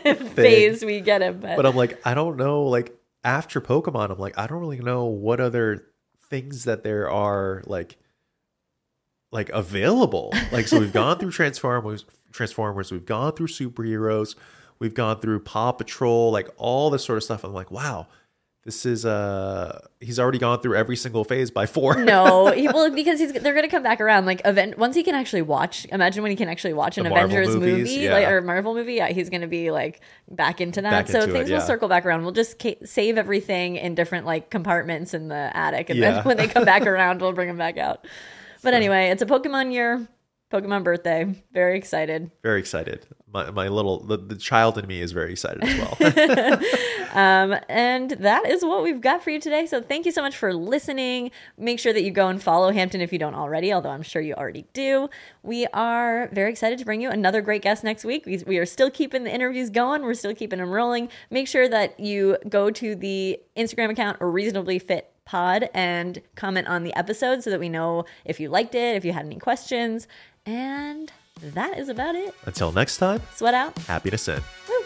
S2: phase we get him. But,
S1: But I'm like, I don't know. Like after Pokemon, I'm like, I don't really know what other
S4: things that there are like like available. Like, so we've gone through Transformers, Transformers, we've gone through superheroes, we've gone through Paw Patrol, like all this sort of stuff. I'm like, wow, this is uh he's already gone through every single phase by four.
S2: No, he, well, because he's they're gonna come back around. Like, event once he can actually watch. Imagine when he can actually watch an
S4: The Marvel
S2: Avengers
S4: movies,
S2: movie,
S4: yeah.
S2: like or Marvel movie. Yeah, he's gonna be like back into that.
S4: Back
S2: so
S4: into
S2: things
S4: it,
S2: will
S4: yeah.
S2: circle back around. We'll just ca- save everything in different like compartments in the attic, and
S4: Yeah.
S2: then when they come back around, we'll bring them back out. But anyway, it's a Pokemon year, Pokemon birthday. Very excited.
S4: Very excited. My my little the, the child in me is very excited as well.
S2: Um, and that is what we've got for you today. So thank you so much for listening. Make sure that you go and follow Hampton if you don't already, although I'm sure you already do. We are very excited to bring you another great guest next week. We, we are still keeping the interviews going. We're still keeping them rolling. Make sure that you go to the Instagram account Reasonably Fit Pod and comment on the episode so that we know if you liked it, if you had any questions. And that is about it.
S4: Until next time,
S2: Sweat out.
S4: happiness in.
S2: Woo!